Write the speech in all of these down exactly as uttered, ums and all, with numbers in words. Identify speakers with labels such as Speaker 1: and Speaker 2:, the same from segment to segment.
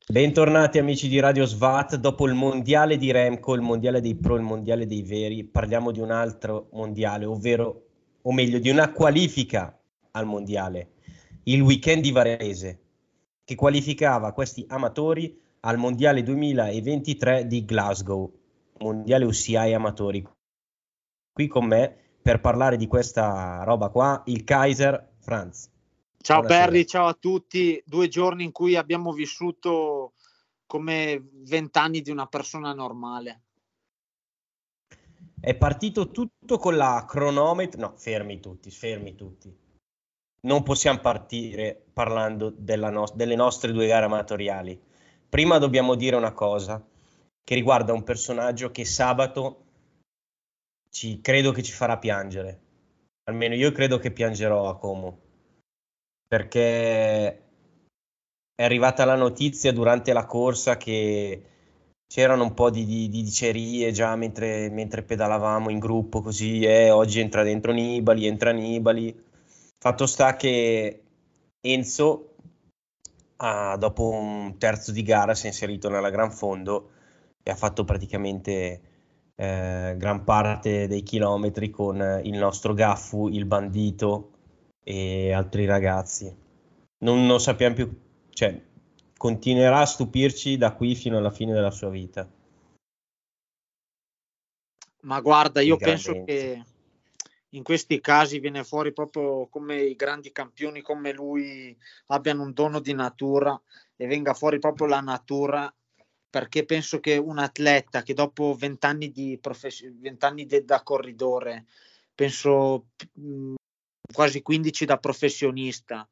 Speaker 1: Bentornati amici di Radio Svat. Dopo il mondiale di Remco, il mondiale dei pro, il mondiale dei veri, parliamo di un altro mondiale, ovvero, o meglio, di una qualifica al mondiale, il weekend di Varese, che qualificava questi amatori al mondiale duemilaventitré di Glasgow, mondiale U C I amatori. Qui con me per parlare di questa roba qua, il Kaiser Franz.
Speaker 2: Ciao
Speaker 1: Buonasera.
Speaker 2: Perry, ciao a tutti. Due giorni in cui abbiamo vissuto come vent'anni di una persona normale.
Speaker 1: È partito tutto con la cronometro. No, fermi tutti, fermi tutti. Non possiamo partire parlando della no- delle nostre due gare amatoriali. Prima dobbiamo dire una cosa che riguarda un personaggio che sabato ci, credo che ci farà piangere. Almeno io credo che piangerò a Como. Perché è arrivata la notizia durante la corsa che c'erano un po' di, di, di dicerie già mentre, mentre pedalavamo in gruppo, così eh, oggi entra dentro Nibali, entra Nibali. Fatto sta che Enzo, ah, dopo un terzo di gara, si è inserito nella gran fondo e ha fatto praticamente eh, gran parte dei chilometri con il nostro Gaffu, il bandito e altri ragazzi. Non, non sappiamo più, cioè, continuerà a stupirci da qui fino alla fine della sua vita.
Speaker 2: Ma guarda,
Speaker 1: Il
Speaker 2: io
Speaker 1: grande
Speaker 2: penso
Speaker 1: Enzo.
Speaker 2: che in questi casi viene fuori proprio come i grandi campioni come lui abbiano un dono di natura e venga fuori proprio la natura, perché penso che un atleta che dopo vent'anni di profes- vent'anni de- da corridore, penso mh, quasi quindici da professionista,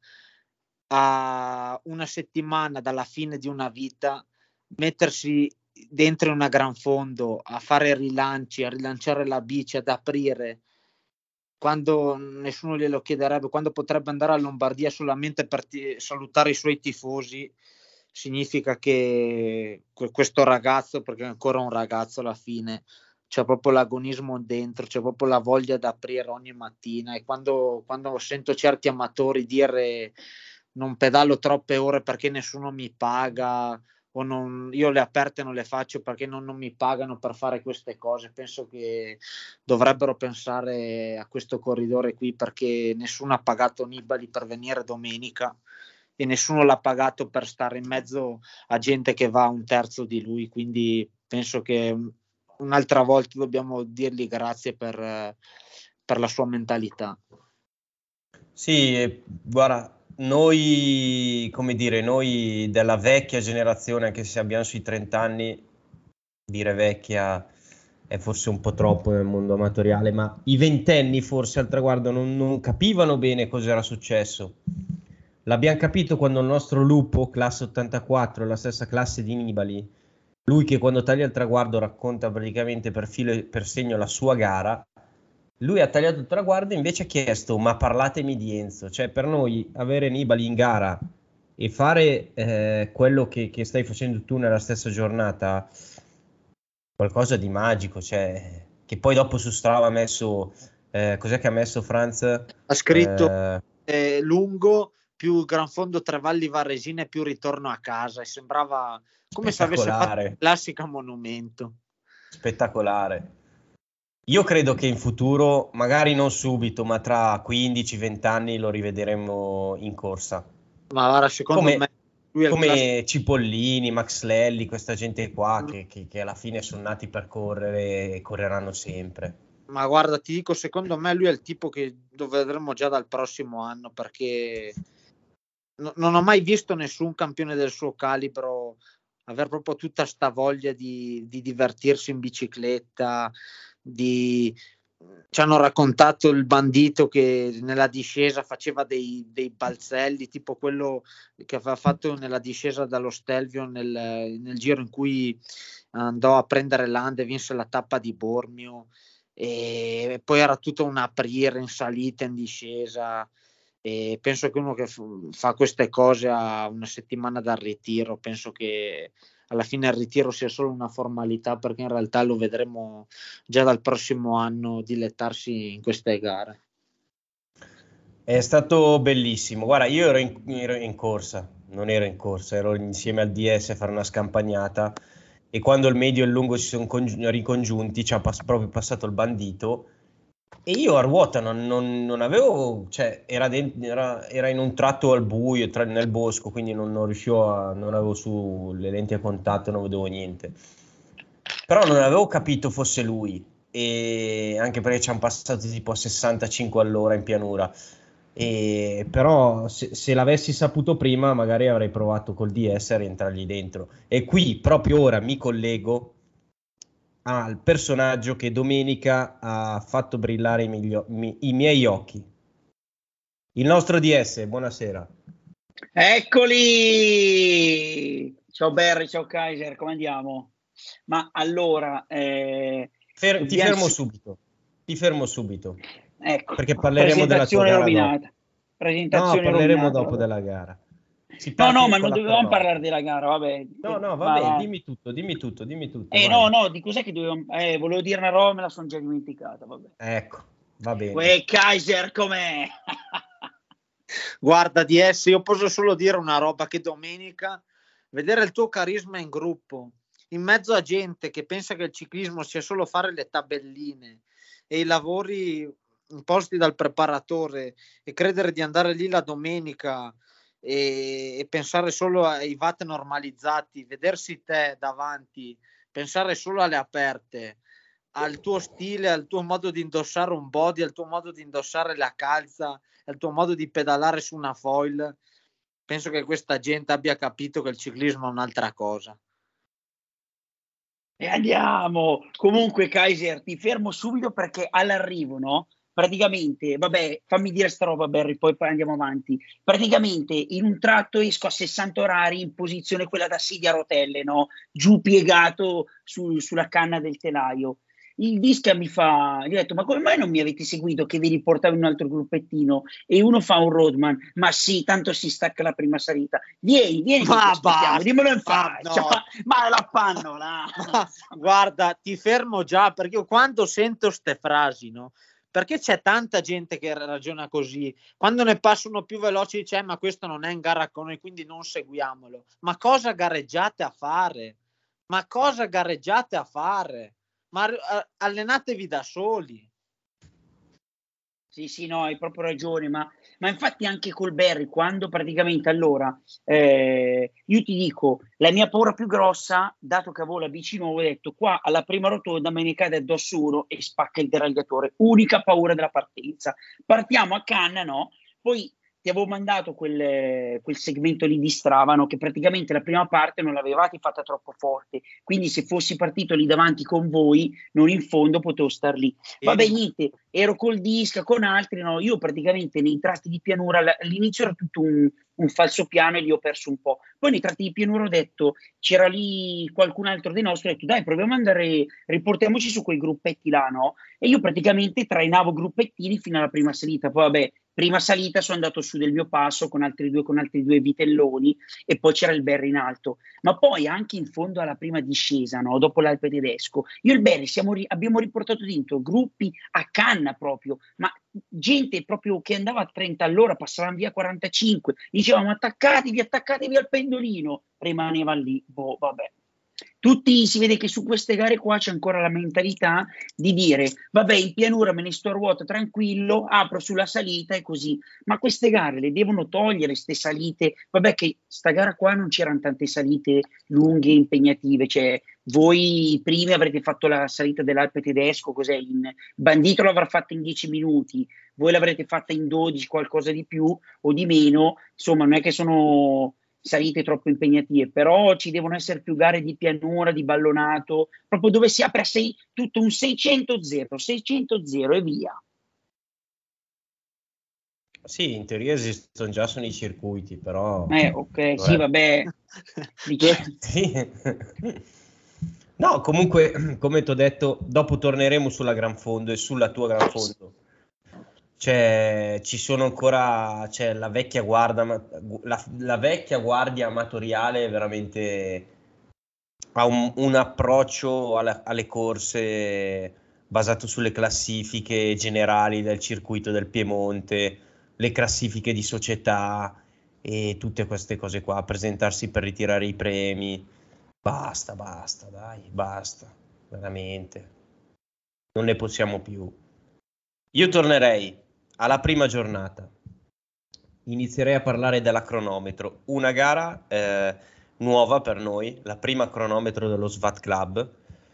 Speaker 2: a una settimana dalla fine di una vita, mettersi dentro una gran fondo, a fare rilanci, a rilanciare la bici, ad aprire, quando nessuno glielo chiederebbe, quando potrebbe andare a Lombardia solamente per ti- salutare i suoi tifosi, significa che questo ragazzo, perché è ancora un ragazzo alla fine, c'è proprio l'agonismo dentro, c'è proprio la voglia di aprire ogni mattina. E quando, quando sento certi amatori dire non pedalo troppe ore perché nessuno mi paga, o non, io le aperte non le faccio perché non, non mi pagano per fare queste cose, penso che dovrebbero pensare a questo corridore qui, perché nessuno ha pagato Nibali per venire domenica e nessuno l'ha pagato per stare in mezzo a gente che va un terzo di lui, quindi penso che un'altra volta dobbiamo dirgli grazie per, per la sua mentalità.
Speaker 1: Sì, guarda, noi, come dire, noi della vecchia generazione, anche se abbiamo sui trenta anni, dire vecchia è forse un po' troppo nel mondo amatoriale, ma i ventenni forse al traguardo non, non capivano bene cosa era successo. L'abbiamo capito quando il nostro Lupo, classe ottantaquattro, la stessa classe di Nibali, lui che quando taglia il traguardo racconta praticamente per filo e per segno la sua gara, lui ha tagliato il traguardo e invece ha chiesto ma parlatemi di Enzo. Cioè per noi avere Nibali in gara e fare eh, quello che, che stai facendo tu nella stessa giornata, qualcosa di magico, cioè, che poi dopo su Strava ha messo, eh, cos'è che ha messo Franz?
Speaker 2: Ha scritto
Speaker 1: Eh,
Speaker 2: eh, lungo più Gran Fondo Trevalli Varesina e più ritorno a casa, e sembrava come se avesse fatto
Speaker 1: spettacolare,
Speaker 2: il classico monumento.
Speaker 1: spettacolare. Io credo che in futuro, magari non subito, ma tra quindici venti anni lo rivedremo in corsa.
Speaker 2: Ma guarda, secondo
Speaker 1: Come,
Speaker 2: me lui è il classico.
Speaker 1: come Cipollini, Max Lelli, questa gente qua che, che, che alla fine sono nati per correre e correranno sempre.
Speaker 2: Ma guarda, ti dico, secondo me lui è il tipo che lo vedremo già dal prossimo anno, perché no, non ho mai visto nessun campione del suo calibro aver proprio tutta sta voglia di, di divertirsi in bicicletta, di... Ci hanno raccontato il bandito che nella discesa faceva dei, dei balzelli, tipo quello che aveva fatto nella discesa dallo Stelvio nel, nel giro in cui andò a prendere l'Ande e vinse la tappa di Bormio, e poi era tutto un aprire in salita, in discesa. E penso che uno che f- fa queste cose a una settimana dal ritiro, penso che alla fine il ritiro sia solo una formalità, perché in realtà lo vedremo già dal prossimo anno dilettarsi in queste gare.
Speaker 1: È stato bellissimo. Guarda, io ero in, ero in corsa, non ero in corsa, ero insieme al D S a fare una scampagnata, e quando il medio e il lungo si sono congi- ricongiunti ci ha pass- proprio passato il bandito, e io a ruota non, non- non avevo, cioè era, dent- era, era in un tratto al buio, tra- nel bosco, quindi non, non riuscivo a, non avevo su le lenti a contatto, non vedevo niente, però non avevo capito fosse lui, e anche perché ci hanno passato tipo a sessantacinque all'ora in pianura. E però se, se l'avessi saputo prima magari avrei provato col D S a rientrargli dentro, e qui proprio ora mi collego al personaggio che domenica ha fatto brillare i, miglio- mi- i miei occhi, il nostro D S. Buonasera.
Speaker 3: Eccoli! Ciao Barry, ciao Kaiser, come andiamo? Ma allora, eh,
Speaker 1: Fer- ti
Speaker 3: dobbiamo-
Speaker 1: fermo subito, ti fermo subito,
Speaker 3: ecco,
Speaker 1: perché parleremo della tua
Speaker 3: presentazione
Speaker 1: gara dopo.
Speaker 3: rovinata.
Speaker 1: No,
Speaker 3: Presentazione
Speaker 1: parleremo
Speaker 3: rovinata,
Speaker 1: dopo
Speaker 3: vabbè.
Speaker 1: della gara. Si
Speaker 3: No,
Speaker 1: parte
Speaker 3: no, ma
Speaker 1: con
Speaker 3: non
Speaker 1: la
Speaker 3: dovevamo
Speaker 1: cronometro.
Speaker 3: parlare della gara, vabbè.
Speaker 1: No, no,
Speaker 3: Va-
Speaker 1: vabbè,
Speaker 3: va.
Speaker 1: dimmi tutto, dimmi tutto, dimmi tutto.
Speaker 3: Eh,
Speaker 1: vai.
Speaker 3: no, no, di cos'è che dovevamo... Eh, volevo dire una roba, me la sono già dimenticata, vabbè.
Speaker 1: Ecco, va bene.
Speaker 3: Uè, Kaiser, com'è?
Speaker 2: Guarda D S, io posso solo dire una roba, che domenica vedere il tuo carisma in gruppo, in mezzo a gente che pensa che il ciclismo sia solo fare le tabelline e i lavori imposti dal preparatore, e credere di andare lì la domenica e, e pensare solo ai watt normalizzati, vedersi te davanti, pensare solo alle aperte, al tuo stile, al tuo modo di indossare un body, al tuo modo di indossare la calza, al tuo modo di pedalare su una foil. Penso che questa gente abbia capito che il ciclismo è un'altra cosa.
Speaker 3: E andiamo. Comunque, Kaiser, ti fermo subito perché all'arrivo, no? Praticamente, vabbè, fammi dire sta roba, Barry, poi andiamo avanti. Praticamente in un tratto esco a sessanta orari in posizione quella da sedia a rotelle, no? Giù piegato su- sulla canna del telaio. Il disca mi fa, gli ho detto, ma come mai non mi avete seguito che vi riportavo in un altro gruppettino? E uno fa un roadman, ma sì, tanto si stacca la prima salita. Vieni, vieni, che ti
Speaker 2: Ma
Speaker 3: aspettiamo,
Speaker 2: basta,
Speaker 3: dimmelo in
Speaker 2: ma
Speaker 3: faccia.
Speaker 2: no.
Speaker 3: Ma, ma la fanno là.
Speaker 2: Ma, guarda, ti fermo già, perché io quando sento ste frasi, no? Perché c'è tanta gente che ragiona così, quando ne passa uno più veloce dice, eh, ma questo non è in gara con noi, quindi non seguiamolo. Ma cosa gareggiate a fare? Ma cosa gareggiate a fare? Ma eh, allenatevi da soli.
Speaker 3: Sì, sì, no, hai proprio ragione, ma, ma infatti anche col Barry, quando praticamente allora, eh, io ti dico, la mia paura più grossa, dato che avevo la bici nuova, ho detto qua alla prima rotonda me ne cade addosso uno e spacca il deragliatore, unica paura della partenza. Partiamo a canna, no? Poi ti avevo mandato quel, quel segmento lì di Strava, no? Che praticamente la prima parte non l'avevate fatta troppo forte, quindi se fossi partito lì davanti con voi, non in fondo, potevo star lì. Vabbè, niente, ero col disca, con altri, no? Io praticamente nei tratti di pianura, all'inizio era tutto un, un falso piano e lì ho perso un po'. Poi nei tratti di pianura ho detto, c'era lì qualcun altro dei nostri, ho detto dai, proviamo ad andare, riportiamoci su quei gruppetti là, no? E io praticamente trainavo gruppettini fino alla prima salita. Poi vabbè, prima salita sono andato su del mio passo con altri due, con altri due vitelloni, e poi c'era il Barry in alto. Ma poi anche in fondo alla prima discesa, no? Dopo l'Alpe tedesco, io e il Barry siamo ri- abbiamo riportato dentro gruppi a canna proprio, ma gente proprio che andava a trenta all'ora, passavano via quarantacinque, dicevamo attaccatevi, attaccatevi al pendolino, rimaneva lì, boh, vabbè. Tutti, si vede che su queste gare qua c'è ancora la mentalità di dire vabbè, in pianura me ne sto a ruota tranquillo, apro sulla salita e così, ma queste gare le devono togliere, queste salite. Vabbè, che sta gara qua non c'erano tante salite lunghe e impegnative, cioè voi primi avrete fatto la salita dell'Alpe tedesco, cos'è, in Bandito l'avrà fatta in dieci minuti, voi l'avrete fatta in dodici, qualcosa di più o di meno, insomma non è che sono salite troppo impegnative, però ci devono essere più gare di pianura, di ballonato, proprio dove si apre a sei, tutto un seicento zero, seicento zero e via.
Speaker 1: Sì, in teoria esistono già, sono i circuiti, però...
Speaker 3: Eh, ok, sì, vabbè.
Speaker 1: Sì. No, comunque, come ti ho detto, dopo torneremo sulla Gran Fondo e sulla tua Gran Fondo. Cioè, ci sono ancora, c'è la vecchia guardia, la, la vecchia guardia amatoriale veramente ha un, un approccio alla- alle corse basato sulle classifiche generali del circuito del Piemonte, le classifiche di società, e tutte queste cose qua, presentarsi per ritirare i premi. Basta, basta, dai, basta, veramente. Non ne possiamo più. Io tornerei alla prima giornata. Inizierei a parlare della cronometro, una gara eh, nuova per noi, la prima cronometro dello S V A T Club,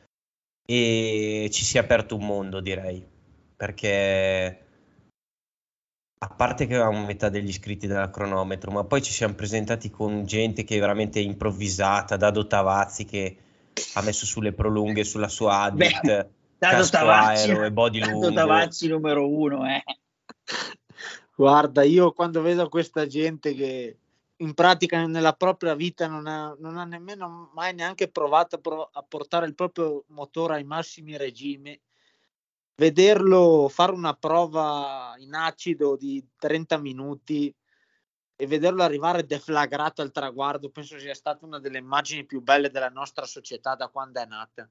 Speaker 1: e ci si è aperto un mondo, direi, perché a parte che avevamo metà degli iscritti della cronometro, ma poi ci siamo presentati con gente che è veramente improvvisata, Dado Tavazzi che ha messo sulle prolunghe sulla sua Adit,
Speaker 3: Beh, Dado
Speaker 1: casco
Speaker 3: Tavazzi,
Speaker 1: aero e body
Speaker 3: Dado
Speaker 1: lungo.
Speaker 3: Tavazzi numero uno, eh.
Speaker 2: Guarda, io quando vedo questa gente che in pratica nella propria vita non ha, non ha nemmeno mai neanche provato a, prov- a portare il proprio motore ai massimi regimi, vederlo fare una prova in acido di trenta minuti e vederlo arrivare deflagrato al traguardo, penso sia stata una delle immagini più belle della nostra società da quando è nata.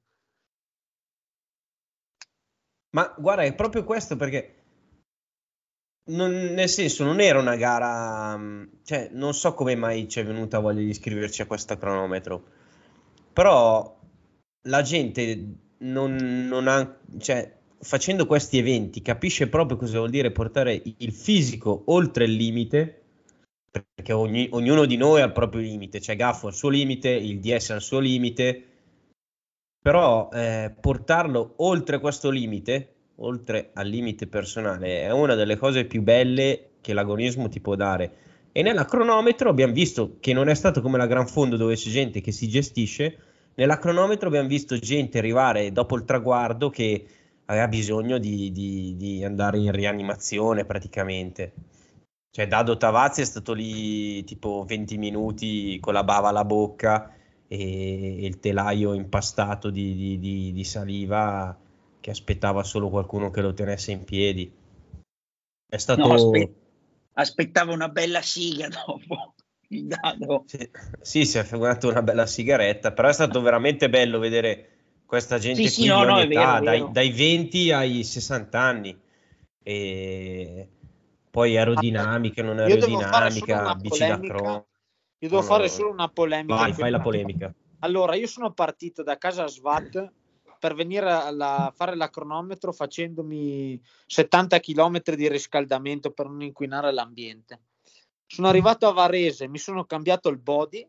Speaker 1: Ma guarda, è proprio questo, perché non, nel senso non era una gara, cioè non so come mai ci è venuta voglia di iscriverci a questa cronometro, però la gente non, non ha, cioè facendo questi eventi capisce proprio cosa vuol dire portare il fisico oltre il limite, perché ogni- ognuno di noi ha il proprio limite, cioè Gaffo ha il suo limite, il D S ha il suo limite, però eh, portarlo oltre questo limite, oltre al limite personale, è una delle cose più belle che l'agonismo ti può dare. E nella cronometro abbiamo visto che non è stato come la Gran Fondo dove c'è gente che si gestisce, nella cronometro abbiamo visto gente arrivare dopo il traguardo che aveva bisogno di, di- di andare in rianimazione praticamente. Cioè Dado Tavazzi è stato lì tipo venti minuti con la bava alla bocca e, e il telaio impastato di, di- di- di saliva che aspettava solo qualcuno che lo tenesse in piedi. È
Speaker 3: No, aspe-
Speaker 1: stato...
Speaker 3: aspettava una bella siga dopo il Dado.
Speaker 1: Sì, sì, si è figurato una bella sigaretta, però è stato veramente bello vedere questa
Speaker 3: Sì,
Speaker 1: gente
Speaker 3: sì,
Speaker 1: qui di
Speaker 3: no, no,
Speaker 1: ogni
Speaker 3: è vero, è
Speaker 1: età, dai,
Speaker 3: vero.
Speaker 1: dai venti ai sessanta anni. E poi
Speaker 2: Guarda,
Speaker 1: aerodinamica, non
Speaker 2: io devo fare solo
Speaker 1: aerodinamica,
Speaker 2: una
Speaker 1: bici da
Speaker 2: polemica.
Speaker 1: crono.
Speaker 2: Io devo fare solo una polemica.
Speaker 1: Vai,
Speaker 2: In
Speaker 1: fai la
Speaker 2: questa-
Speaker 1: polemica.
Speaker 2: Allora, io sono partito da casa S V A T per venire a fare la cronometro facendomi settanta chilometri di riscaldamento per non inquinare l'ambiente. Sono arrivato a Varese, mi sono cambiato il body,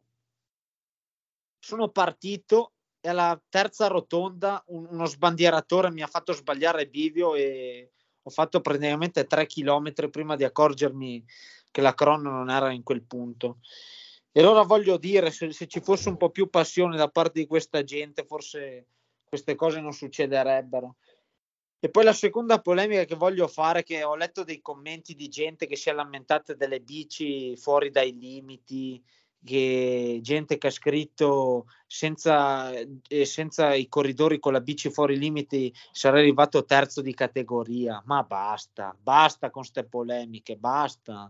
Speaker 2: sono partito e alla terza rotonda un- uno sbandieratore mi ha fatto sbagliare il bivio e ho fatto praticamente tre chilometri prima di accorgermi che la crono non era in quel punto. E allora voglio dire, se, se ci fosse un po' più passione da parte di questa gente, forse queste cose non succederebbero. E poi la seconda polemica che voglio fare, che ho letto dei commenti di gente che si è lamentata delle bici fuori dai limiti, che gente che ha scritto senza, eh, senza i corridori con la bici fuori limiti sarei arrivato terzo di categoria. Ma basta, basta con ste polemiche, basta.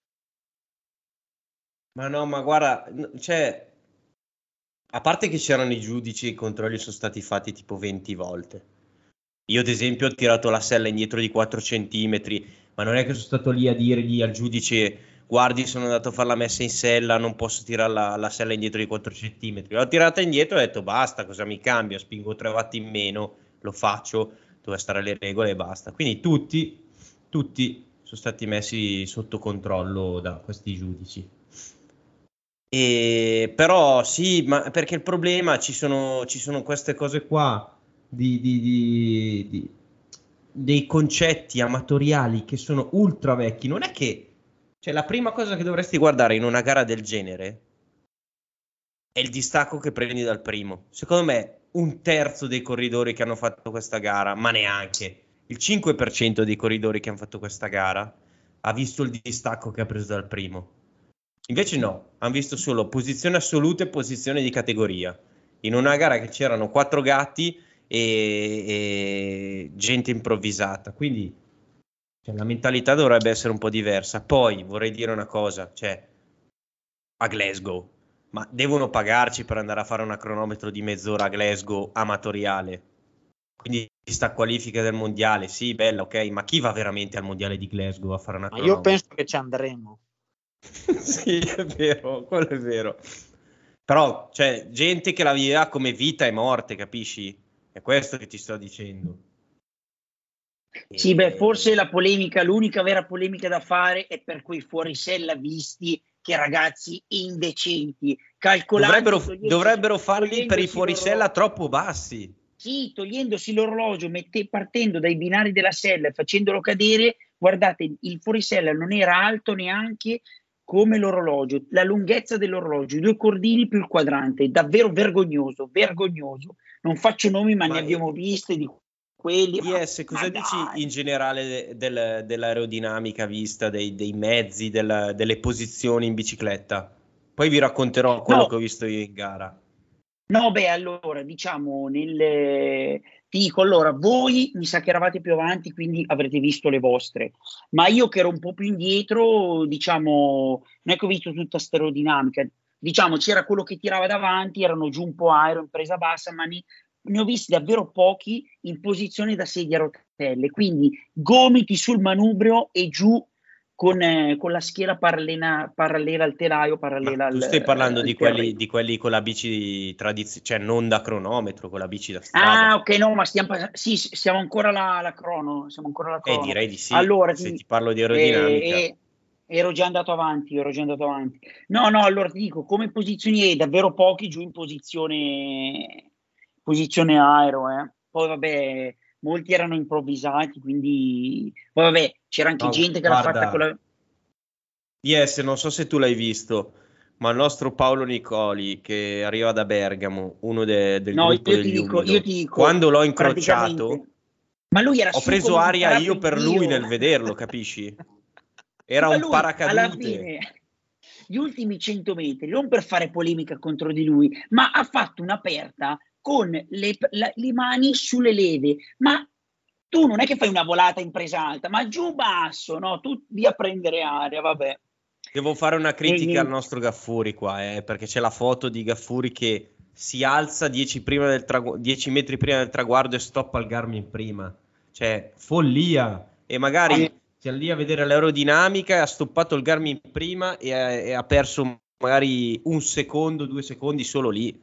Speaker 1: Ma no, ma guarda, n- cioè, a parte che c'erano i giudici e i controlli sono stati fatti tipo venti volte. Io, ad esempio, ho tirato la sella indietro di quattro centimetri, ma non è che sono stato lì a dirgli al giudice, guardi, sono andato a fare la messa in sella, non posso tirare la, la sella indietro di quattro centimetri. L'ho tirata indietro e ho detto, basta, cosa mi cambia? Spingo tre watt in meno, lo faccio, dove stare le regole e basta. Quindi tutti, tutti sono stati messi sotto controllo da questi giudici. E, però sì, ma perché il problema ci sono, ci sono queste cose qua di, di- di- di- dei concetti amatoriali che sono ultra vecchi. Non è che, cioè, la prima cosa che dovresti guardare in una gara del genere è il distacco che prendi dal primo. Secondo me, un terzo dei corridori che hanno fatto questa gara, ma neanche il cinque per cento dei corridori che hanno fatto questa gara, ha visto il distacco che ha preso dal primo. Invece no, hanno visto solo posizione assoluta e posizione di categoria. In una gara che c'erano quattro gatti e, e gente improvvisata. Quindi cioè, la mentalità dovrebbe essere un po' diversa. Poi vorrei dire una cosa, cioè a Glasgow, ma devono pagarci per andare a fare una cronometro di mezz'ora a Glasgow amatoriale. Quindi sta qualifica del mondiale, sì, bella, ok, ma chi va veramente al mondiale di Glasgow a fare una
Speaker 2: Ma io
Speaker 1: cronometro?
Speaker 2: penso che ci andremo.
Speaker 1: Sì, è vero, quello è vero. Però c'è gente che la viveva come vita e morte, capisci? È questo che ti sto dicendo.
Speaker 3: Sì, beh, forse
Speaker 1: E...
Speaker 3: la polemica, l'unica vera polemica da fare è per quei fuorisella visti che ragazzi indecenti, calcolanti,
Speaker 1: Dovrebbero,
Speaker 3: togliendosi,
Speaker 1: dovrebbero farli per i
Speaker 3: togliendosi
Speaker 1: fuorisella
Speaker 3: l'orologio.
Speaker 1: troppo bassi.
Speaker 3: Sì, togliendosi l'orologio, mette, partendo dai binari della sella e facendolo cadere, guardate, il fuorisella non era alto neanche come l'orologio, la lunghezza dell'orologio, i due cordini più il quadrante, davvero vergognoso, vergognoso. Non faccio nomi, ma, ma ne abbiamo viste di quelli.
Speaker 1: Yes, cosa dici in generale del, dell'aerodinamica vista, dei, dei mezzi, del, delle posizioni in bicicletta? Poi vi racconterò quello
Speaker 3: no.
Speaker 1: che ho visto io in gara.
Speaker 3: No, beh, allora, diciamo, nel... ti dico, allora, voi mi sa che eravate più avanti, quindi avrete visto le vostre, ma io che ero un po' più indietro, diciamo, non è che ho visto tutta sta aerodinamica, diciamo, c'era quello che tirava davanti, erano giù un po' aero, in presa bassa, ma ne, ne ho visti davvero pochi in posizione da sedia a rotelle, quindi gomiti sul manubrio e giù con, eh, con la schiena parallela, parallela al telaio, parallela
Speaker 1: Ma tu
Speaker 3: al,
Speaker 1: stai parlando
Speaker 3: al
Speaker 1: di quelli,
Speaker 3: terreno.
Speaker 1: di quelli con la bici tradizionale, cioè non da cronometro, con la bici da strada.
Speaker 3: Ah, ok, no, ma stiamo, sì, siamo ancora alla, alla crono, siamo ancora alla
Speaker 1: Eh,
Speaker 3: crono.
Speaker 1: direi di sì,
Speaker 3: Allora,
Speaker 1: se
Speaker 3: ti,
Speaker 1: ti parlo di
Speaker 3: eh,
Speaker 1: aerodinamica.
Speaker 3: eh, ero già andato avanti, ero già andato avanti. No, no, allora ti dico, come posizioni, davvero pochi giù in posizione, posizione aero, eh. Poi vabbè, molti erano improvvisati, quindi, poi vabbè, c'era anche
Speaker 1: No,
Speaker 3: gente che l'ha fatta con
Speaker 1: guarda,
Speaker 3: la...
Speaker 1: yes, non so se tu l'hai visto, ma il nostro Paolo Nicoli, che arriva da Bergamo, uno de- del
Speaker 3: No,
Speaker 1: gruppo
Speaker 3: io ti
Speaker 1: degli
Speaker 3: dico, io
Speaker 1: Umido,
Speaker 3: ti dico,
Speaker 1: quando l'ho incrociato,
Speaker 3: praticamente, ma lui era
Speaker 1: ho
Speaker 3: su
Speaker 1: preso
Speaker 3: come un
Speaker 1: aria io per lui
Speaker 3: parapendio.
Speaker 1: nel vederlo, capisci? Era
Speaker 3: Ma
Speaker 1: un
Speaker 3: lui alla
Speaker 1: paracadute.
Speaker 3: fine, gli ultimi cento metri, non per fare polemica contro di lui, ma ha fatto un'aperta con le, la, le mani sulle leve. Ma tu non è che fai una volata in presa alta, ma giù basso, no? Tu via a prendere aria, vabbè.
Speaker 1: Devo fare una
Speaker 3: E
Speaker 1: critica al
Speaker 3: niente.
Speaker 1: nostro Gaffuri qua, eh, perché c'è la foto di Gaffuri che si alza dieci metri prima del traguardo e stoppa il Garmin prima. Cioè, follia. E magari c'è lì a vedere l'aerodinamica e ha stoppato il Garmin prima e ha, e ha perso magari un secondo, due secondi solo lì.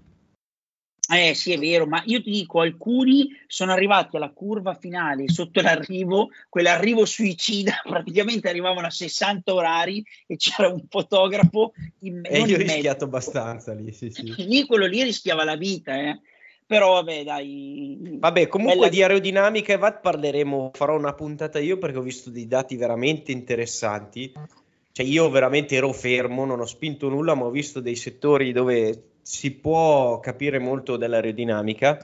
Speaker 3: Eh sì, è vero, ma io ti dico, alcuni sono arrivati alla curva finale sotto l'arrivo, quell'arrivo suicida, praticamente arrivavano a sessanta orari e c'era un fotografo in,
Speaker 1: E
Speaker 3: non
Speaker 1: io ho
Speaker 3: in mezzo.
Speaker 1: rischiato abbastanza lì, sì, sì.
Speaker 3: Lì quello lì rischiava la vita, eh. Però vabbè, dai.
Speaker 1: Vabbè, comunque
Speaker 3: Bella...
Speaker 1: di aerodinamica e V A T parleremo, farò una puntata io perché ho visto dei dati veramente interessanti. Cioè io veramente ero fermo, non ho spinto nulla, ma ho visto dei settori dove si può capire molto dell'aerodinamica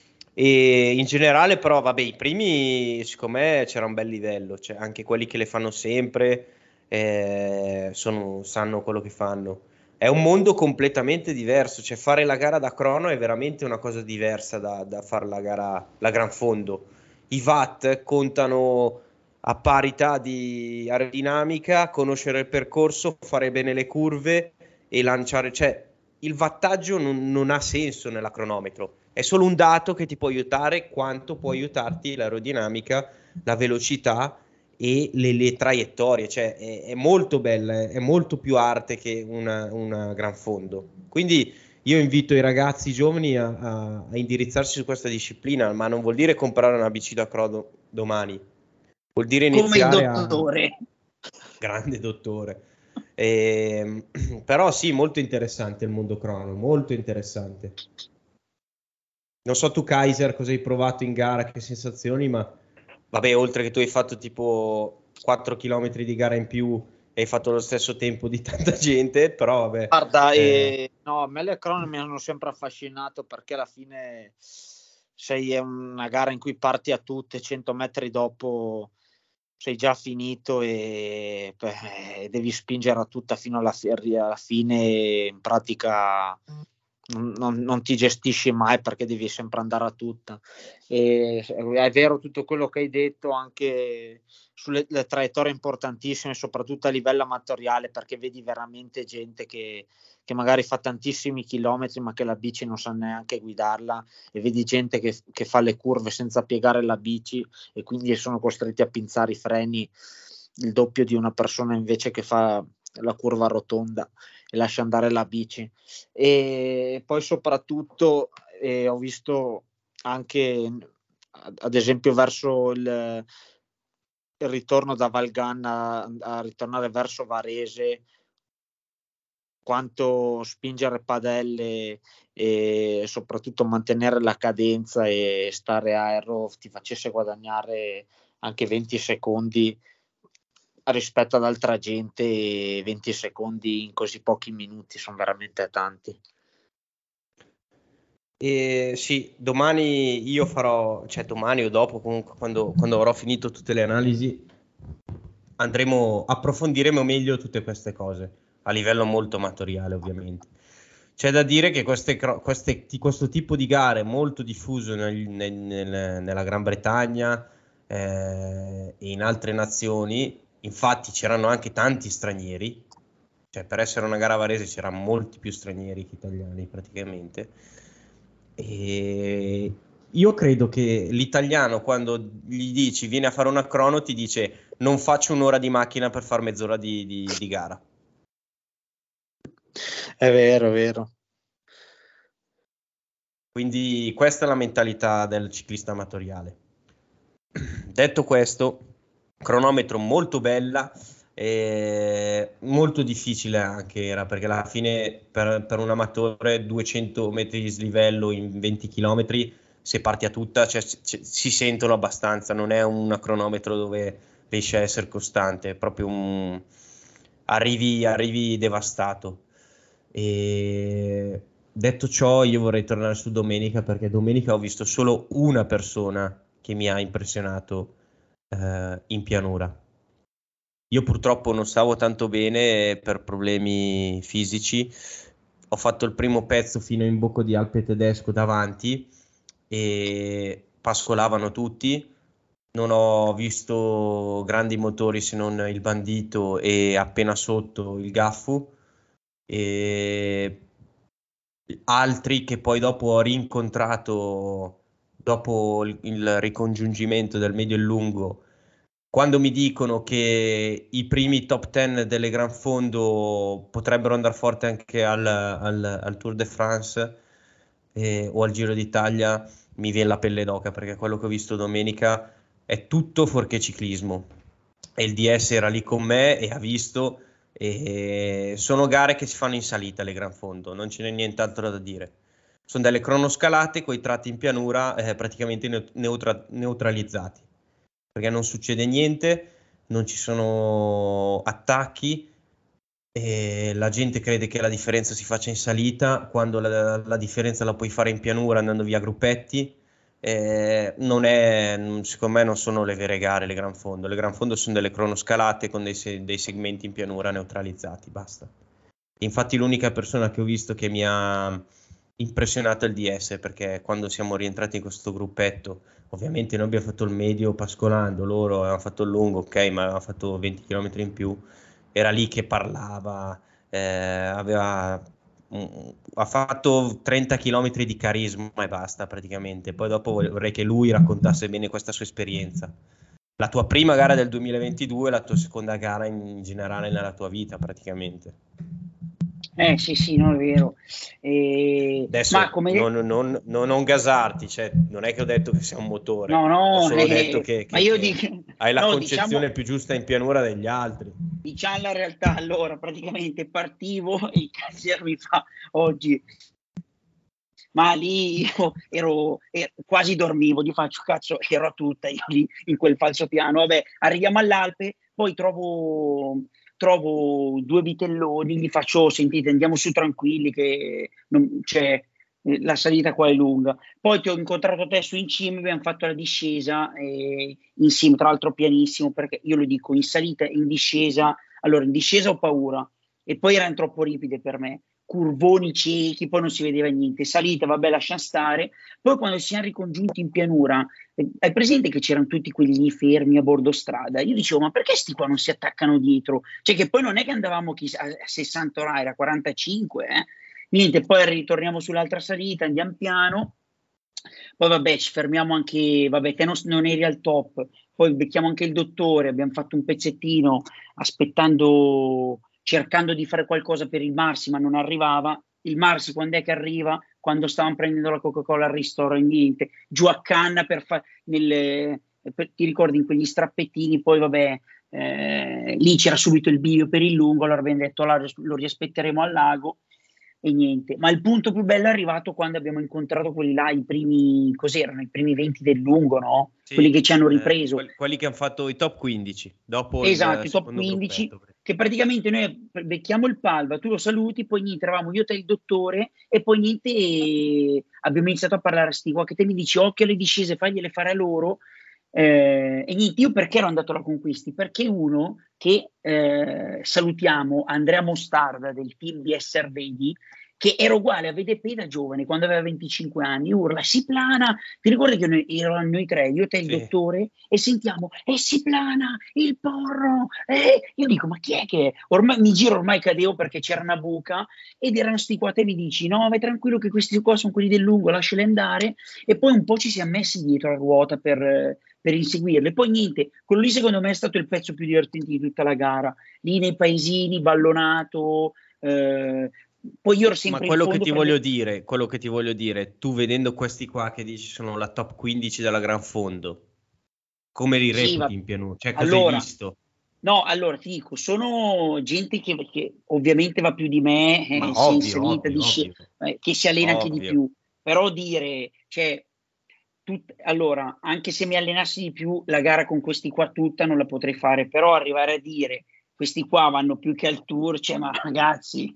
Speaker 1: e in generale però vabbè i primi secondo me c'era un bel livello, cioè anche quelli che le fanno sempre eh, sono, sanno quello che fanno. È un mondo completamente diverso, cioè fare la gara da crono è veramente una cosa diversa da, da fare la gara la gran fondo. I V A T contano a parità di aerodinamica, conoscere il percorso, fare bene le curve e lanciare, cioè il wattaggio non, non ha senso nella cronometro, è solo un dato che ti può aiutare quanto può aiutarti l'aerodinamica, la velocità e le, le traiettorie, cioè è, è molto bella, è molto più arte che una, una gran fondo. Quindi io invito i ragazzi giovani a, a, a indirizzarsi su questa disciplina, ma non vuol dire comprare una bici da crono domani. Vuol dire
Speaker 3: Come il
Speaker 1: iniziare a...
Speaker 3: dottore.
Speaker 1: Grande dottore. E, però sì, molto interessante il mondo crono, molto interessante. Non so tu Kaiser cosa hai provato in gara, che sensazioni, ma vabbè, oltre che tu hai fatto tipo quattro chilometri di gara in più e hai fatto lo stesso tempo di tanta gente, però vabbè.
Speaker 2: Guarda,
Speaker 1: eh...
Speaker 2: eh, no, a me le crono mi hanno sempre affascinato perché alla fine sei una gara in cui parti a tutte, cento metri dopo sei già finito e beh, devi spingere a tutta fino alla, alla fine, in pratica non, non, non ti gestisci mai perché devi sempre andare a tutta. E è vero tutto quello che hai detto anche sulle le traiettorie importantissime, soprattutto a livello amatoriale, perché vedi veramente gente che, che magari fa tantissimi chilometri ma che la bici non sa neanche guidarla, e vedi gente che, che fa le curve senza piegare la bici e quindi sono costretti a pinzare i freni il doppio di una persona invece che fa la curva rotonda e lascia andare la bici. E poi soprattutto eh, ho visto anche ad esempio verso il, il ritorno da Valganna a ritornare verso Varese, quanto spingere padelle e soprattutto mantenere la cadenza e stare aero ti facesse guadagnare anche venti secondi rispetto ad altra gente, e venti secondi in così pochi minuti sono veramente tanti.
Speaker 1: E sì, domani io farò, cioè domani o dopo, comunque quando, quando avrò finito tutte le analisi, andremo, approfondiremo meglio tutte queste cose, a livello molto amatoriale ovviamente. C'è da dire che queste, queste, questo tipo di gare molto diffuso nel, nel, nel, nella Gran Bretagna eh, e in altre nazioni, infatti c'erano anche tanti stranieri, cioè per essere una gara varese c'erano molti più stranieri che italiani praticamente. E io credo che l'italiano, quando gli dici vieni a fare una crono, ti dice non faccio un'ora di macchina per fare mezz'ora di, di, di gara.
Speaker 2: È vero, è vero.
Speaker 1: Quindi questa è la mentalità del ciclista amatoriale. Detto questo, cronometro molto bella, e molto difficile anche era, perché alla fine per, per un amatore duecento metri di slivello in venti chilometri, se parti a tutta, cioè, c- si sentono abbastanza, non è un cronometro dove riesci a essere costante, è proprio un arrivi, arrivi devastato. E detto ciò, io vorrei tornare su domenica, perché domenica ho visto solo una persona che mi ha impressionato eh, in pianura. Io purtroppo non stavo tanto bene per problemi fisici. Ho fatto il primo pezzo fino in bocca di Alpe Tedesco davanti e pascolavano tutti. Non ho visto grandi motori se non il Bandito e appena sotto il Gaffu. E altri che poi dopo ho rincontrato dopo il, il ricongiungimento del medio e lungo, quando mi dicono che i primi top dieci delle Gran Fondo potrebbero andare forte anche al, al, al Tour de France eh, o al Giro d'Italia, mi viene la pelle d'oca, perché quello che ho visto domenica è tutto fuorché ciclismo, e il D S era lì con me e ha visto. E sono gare che si fanno in salita le Gran Fondo, non ce n'è nient'altro da dire. Sono delle cronoscalate con i tratti in pianura eh, praticamente neutra- neutralizzati, perché non succede niente, non ci sono attacchi e la gente crede che la differenza si faccia in salita, quando la, la differenza la puoi fare in pianura andando via a gruppetti. Eh, non è, secondo me non sono le vere gare le Gran Fondo. Le Gran Fondo sono delle cronoscalate con dei, se- dei segmenti in pianura neutralizzati, basta. Infatti l'unica persona che ho visto che mi ha impressionato è il D S, perché quando siamo rientrati in questo gruppetto, ovviamente noi abbiamo fatto il medio pascolando, loro avevano fatto il lungo, ok, ma avevano fatto venti chilometri in più, era lì che parlava, eh, aveva ha fatto trenta chilometri di carisma e basta praticamente. Poi dopo vorrei che lui raccontasse bene questa sua esperienza. La tua prima gara del duemilaventidue, la tua seconda gara in generale nella tua vita praticamente.
Speaker 3: Eh sì, sì, no, è vero. E... Ma
Speaker 1: Adesso
Speaker 3: come...
Speaker 1: non, non, non, non gasarti, cioè, non è che ho detto che sei un motore,
Speaker 3: No,
Speaker 1: ho
Speaker 3: no,
Speaker 1: solo detto
Speaker 3: eh,
Speaker 1: che,
Speaker 3: ma
Speaker 1: che,
Speaker 3: io
Speaker 1: che
Speaker 3: dico...
Speaker 1: hai la
Speaker 3: No,
Speaker 1: concezione
Speaker 3: diciamo...
Speaker 1: più giusta in pianura degli altri.
Speaker 3: Diciamo la realtà, allora praticamente partivo e cazzo mi fa oggi, ma lì io ero, ero quasi dormivo, gli faccio cazzo, ero a tutta io lì in quel falso piano. Vabbè, arriviamo all'Alpe, poi trovo, trovo due vitelloni, gli faccio sentite, andiamo su tranquilli che non, cioè, la salita qua è lunga. Poi ti ho incontrato te su in cima, abbiamo fatto la discesa eh, insieme, tra l'altro pianissimo, perché io lo dico, in salita e in discesa, allora in discesa ho paura e poi erano troppo ripide per me, curvoni ciechi, poi non si vedeva niente, salita, vabbè, lascia stare. Poi quando si siamo ricongiunti in pianura, eh, hai presente che c'erano tutti quelli lì fermi a bordo strada? Io dicevo, ma perché sti qua non si attaccano dietro? Cioè che poi non è che andavamo a sessanta orari, era quarantacinque, eh? Niente, poi ritorniamo sull'altra salita, andiamo piano, poi vabbè ci fermiamo anche, vabbè te non, non eri al top, poi becchiamo anche il dottore, abbiamo fatto un pezzettino aspettando cercando di fare qualcosa per il Marsi, ma non arrivava. Il Marsi quando è che arriva? Quando stavano prendendo la Coca-Cola al ristorante, niente, giù a canna per fare nelle, per, ti ricordi in quegli strappettini, poi vabbè, eh, lì c'era subito il bivio per il lungo, allora abbiamo detto allora, lo riaspetteremo al lago e niente. Ma il punto più bello è arrivato quando abbiamo incontrato quelli là, i primi, cos'erano, i primi venti del lungo, no?
Speaker 1: Sì,
Speaker 3: quelli che ci hanno
Speaker 1: eh,
Speaker 3: ripreso.
Speaker 1: quelli, quelli che hanno fatto i top quindici, dopo
Speaker 3: Esatto,
Speaker 1: il
Speaker 3: i top
Speaker 1: secondo
Speaker 3: quindici,
Speaker 1: gruppetto.
Speaker 3: che praticamente noi becchiamo il Palva, tu lo saluti, poi niente, eravamo io, te e il dottore, e poi niente, e abbiamo iniziato a parlare a sti qua, che te mi dici, occhio alle discese, fagliele fare a loro, eh, e niente, io perché ero andato alla Conquisti? Perché uno che, eh, salutiamo, Andrea Mostarda del team B S R Vedi, che era uguale a Vedepe da giovane, quando aveva venticinque anni, urla, si plana, ti ricordi che noi, eravamo noi tre, io, te e il
Speaker 1: Sì.
Speaker 3: dottore, e sentiamo, e si plana, il porro, eh! Io dico, ma chi è che è? Ormai, mi giro, ormai cadevo perché c'era una buca, ed erano sti qua, te mi dici, no, vai tranquillo che questi qua sono quelli del lungo, lasciali andare, e poi un po' ci siamo messi dietro la ruota per, per inseguirle, poi niente, quello lì secondo me è stato il pezzo più divertente di tutta la gara, lì nei paesini, ballonato, eh, poi io ero
Speaker 1: Ma
Speaker 3: sempre in
Speaker 1: quello che
Speaker 3: fondo
Speaker 1: ti
Speaker 3: perché...
Speaker 1: voglio dire, quello che ti voglio dire, tu vedendo questi qua che dici sono la top quindici della Gran Fondo, come li
Speaker 3: Sì,
Speaker 1: reputi
Speaker 3: va...
Speaker 1: in pianura? Cioè, cosa hai
Speaker 3: Allora,
Speaker 1: visto?
Speaker 3: no, allora ti dico, sono gente che, che ovviamente va più di me,
Speaker 1: Ma
Speaker 3: eh, si è
Speaker 1: ovvio,
Speaker 3: inserita,
Speaker 1: ovvio,
Speaker 3: di sci-
Speaker 1: ovvio,
Speaker 3: eh, che si allena anche di
Speaker 1: ovvio.
Speaker 3: più, però dire, cioè, tut- allora, anche se mi allenassi di più, la gara con questi qua tutta non la potrei fare, però arrivare a dire, questi qua vanno più che al tour, cioè, ma ragazzi,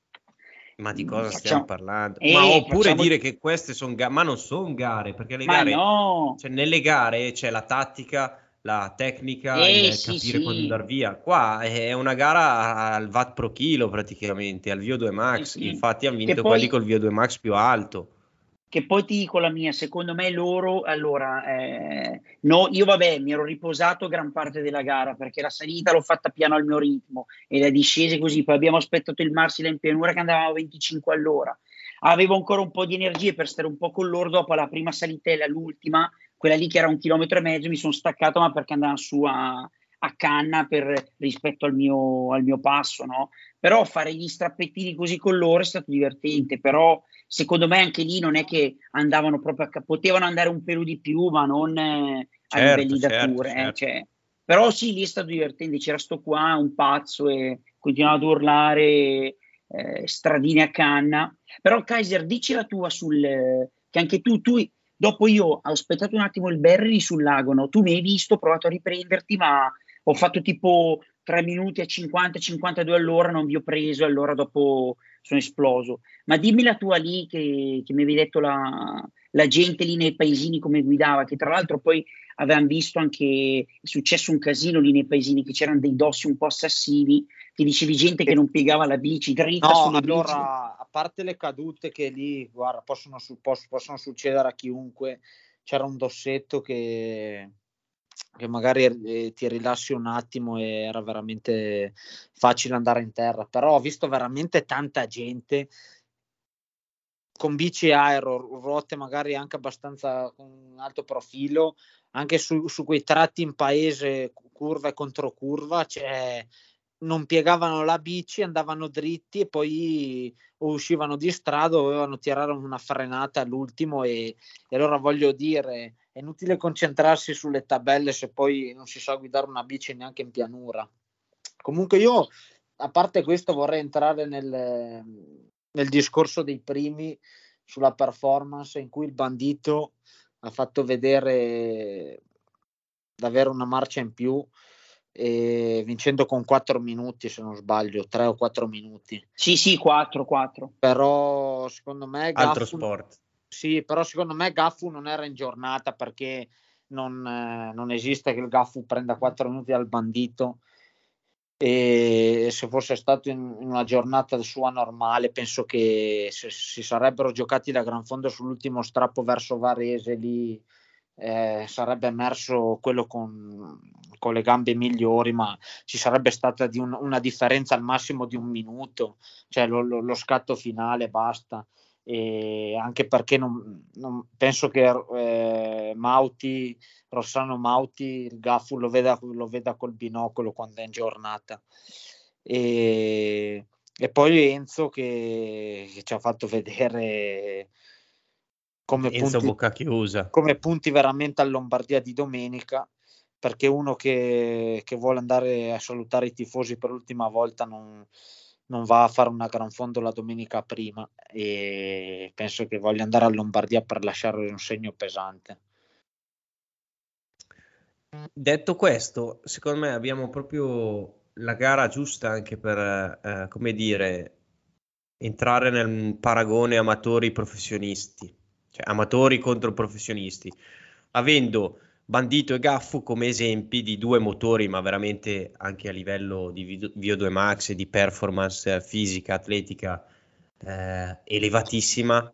Speaker 1: Ma di
Speaker 3: mm,
Speaker 1: cosa stiamo
Speaker 3: facciamo,
Speaker 1: parlando? Ma
Speaker 3: eh,
Speaker 1: oppure
Speaker 3: facciamo,
Speaker 1: dire che queste sono gare, ma non sono gare, perché le
Speaker 3: ma
Speaker 1: gare,
Speaker 3: no,
Speaker 1: cioè nelle gare c'è la tattica, la tecnica,
Speaker 3: eh
Speaker 1: il
Speaker 3: sì,
Speaker 1: capire quando
Speaker 3: sì,
Speaker 1: andare via. Qua è una gara al watt pro chilo praticamente, al Vio due
Speaker 3: sì,
Speaker 1: Max.
Speaker 3: sì,
Speaker 1: Infatti hanno
Speaker 3: che
Speaker 1: vinto quelli
Speaker 3: poi...
Speaker 1: col Vio due Max più alto.
Speaker 3: Che poi ti dico la mia, secondo me loro, allora, eh, no, io vabbè, mi ero riposato gran parte della gara perché la salita l'ho fatta piano al mio ritmo e le discese così, poi abbiamo aspettato il Marsila in pianura che andavamo a venticinque all'ora. Avevo ancora un po' di energie per stare un po' con loro, dopo la prima salitella, l'ultima, quella lì che era un chilometro e mezzo, mi sono staccato ma perché andavano su a, a canna per, rispetto al mio, al mio passo, no? Però fare gli strappettini così con loro è stato divertente, però secondo me anche lì non è che andavano proprio a... potevano andare un pelo di più, ma non eh, a
Speaker 1: Certo,
Speaker 3: livelli da
Speaker 1: certo,
Speaker 3: tour, eh,
Speaker 1: certo.
Speaker 3: cioè, però sì, lì è stato divertente, c'era sto qua, un pazzo, e continuava ad urlare, eh, stradine a canna. Però Kaiser, dici la tua sul... che anche tu, tu, dopo io ho aspettato un attimo il Berry sul lago, no? Tu mi hai visto, ho provato a riprenderti, ma ho fatto tipo tre minuti a cinquanta cinquantadue all'ora, non vi ho preso, allora dopo sono esploso. Ma dimmi la tua lì, che, che mi avevi detto la, la gente lì nei paesini come guidava, che tra l'altro poi avevamo visto anche, è successo un casino lì nei paesini, che c'erano dei dossi un po' assassini, che dicevi gente che non piegava la bici, dritta
Speaker 2: No,
Speaker 3: sulle bici.
Speaker 2: allora, a parte le cadute che lì, guarda, possono, su- pos- possono succedere a chiunque, c'era un dossetto che, che magari eh, ti rilassi un attimo e era veramente facile andare in terra, però ho visto veramente tanta gente con bici aero, ruote magari anche abbastanza con un alto profilo, anche su, su quei tratti in paese, curva e controcurva, cioè non piegavano la bici, andavano dritti e poi o uscivano di strada o dovevano tirare una frenata all'ultimo e, e allora voglio dire, è inutile concentrarsi sulle tabelle se poi non si sa guidare una bici neanche in pianura. Comunque io, a parte questo, vorrei entrare nel, nel discorso dei primi sulla performance in cui il bandito ha fatto vedere davvero una marcia in più, e vincendo con quattro minuti se non sbaglio, tre o quattro minuti.
Speaker 3: Sì, sì, quattro, quattro.
Speaker 2: Però secondo me
Speaker 1: Altro
Speaker 2: Gaffu,
Speaker 1: sport.
Speaker 2: sì, però secondo me Gaffu non era in giornata, perché non, eh, non esiste che il Gaffu prenda quattro minuti al bandito, e se fosse stato in, in una giornata sua normale penso che se, si sarebbero giocati da gran fondo sull'ultimo strappo verso Varese, lì eh, sarebbe emerso quello con, con le gambe migliori, ma ci sarebbe stata di un, una differenza al massimo di un minuto, cioè lo, lo, lo scatto finale basta. E anche perché non, non penso che eh, Mauti, Rossano Mauti, il Gaffu lo veda, lo veda col binocolo quando è in giornata. e, e poi Enzo che, che ci ha fatto vedere come
Speaker 1: Enzo
Speaker 2: punti,
Speaker 1: bocca chiusa.
Speaker 2: come punti veramente a Lombardia di domenica, perché uno che, che vuole andare a salutare i tifosi per l'ultima volta non, non va a fare una gran fondo la domenica prima, e penso che voglia andare a Lombardia per lasciare un segno pesante.
Speaker 1: Detto questo, secondo me abbiamo proprio la gara giusta anche per, eh, come dire, entrare nel paragone amatori professionisti, cioè amatori contro professionisti, avendo Bandito e Gaffu come esempi di due motori, ma veramente anche a livello di V O due Max e di performance fisica, atletica eh, elevatissima,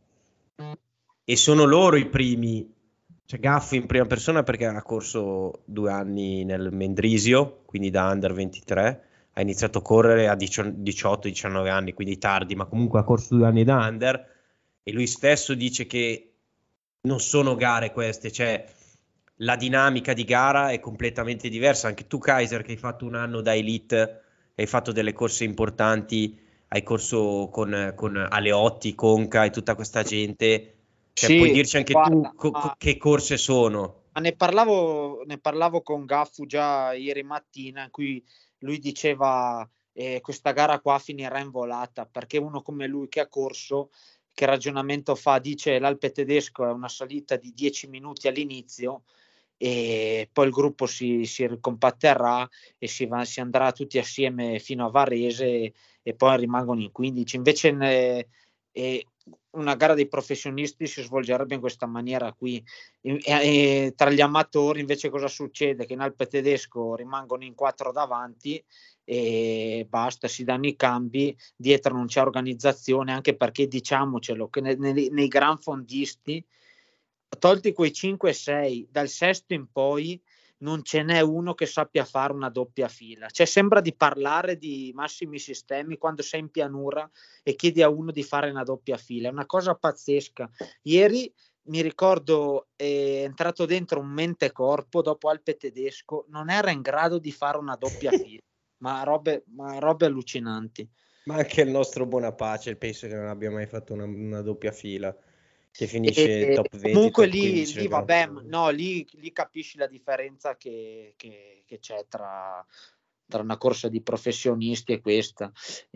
Speaker 1: e sono loro i primi. Cioè Gaffu in prima persona perché ha corso due anni nel Mendrisio, quindi da under ventitré, ha iniziato a correre a diciotto diciannove anni, quindi tardi, ma comunque ha corso due anni da under, e lui stesso dice che non sono gare queste, cioè la dinamica di gara è completamente diversa. Anche tu, Kaiser, che hai fatto un anno da elite, hai fatto delle corse importanti, hai corso con, con Aleotti, Conca e tutta questa gente. Cioè, puoi
Speaker 2: Sì,
Speaker 1: dirci anche
Speaker 2: guarda,
Speaker 1: tu co- co-
Speaker 2: ma,
Speaker 1: che corse sono.
Speaker 2: ma ne parlavo, ne parlavo con Gaffu già ieri mattina, in cui lui diceva eh, questa gara qua finirà in volata, perché uno come lui che ha corso, che ragionamento fa? Dice l'Alpe tedesco è una salita di dieci minuti all'inizio e poi il gruppo si, si ricompatterà e si, va, si andrà tutti assieme fino a Varese e, e poi rimangono in quindici. Invece ne, e una gara dei professionisti si svolgerebbe in questa maniera qui. E, e, tra gli amatori invece cosa succede? Che in Alpe tedesco rimangono in quattro davanti e basta, si danno i cambi, dietro non c'è organizzazione, anche perché diciamocelo che nei, nei, nei gran fondisti, tolti quei cinque sei, dal sesto in poi non ce n'è uno che sappia fare una doppia fila. Cioè sembra di parlare di massimi sistemi quando sei in pianura e chiedi a uno di fare una doppia fila. È una cosa pazzesca. Ieri mi ricordo è entrato dentro un mente corpo dopo Alpe tedesco, non era in grado di fare una doppia fila, ma robe, ma robe allucinanti.
Speaker 1: Ma anche il nostro Bonapace, penso che non abbia mai fatto una, una doppia fila, che
Speaker 2: E,
Speaker 1: finisce
Speaker 2: e
Speaker 1: top venti,
Speaker 2: comunque
Speaker 1: top
Speaker 2: lì,
Speaker 1: quindici nel
Speaker 2: lì
Speaker 1: Gran
Speaker 2: vabbè,
Speaker 1: Fondo.
Speaker 2: no, lì, lì capisci la differenza che, che, che c'è tra, tra una corsa di professionisti e questa,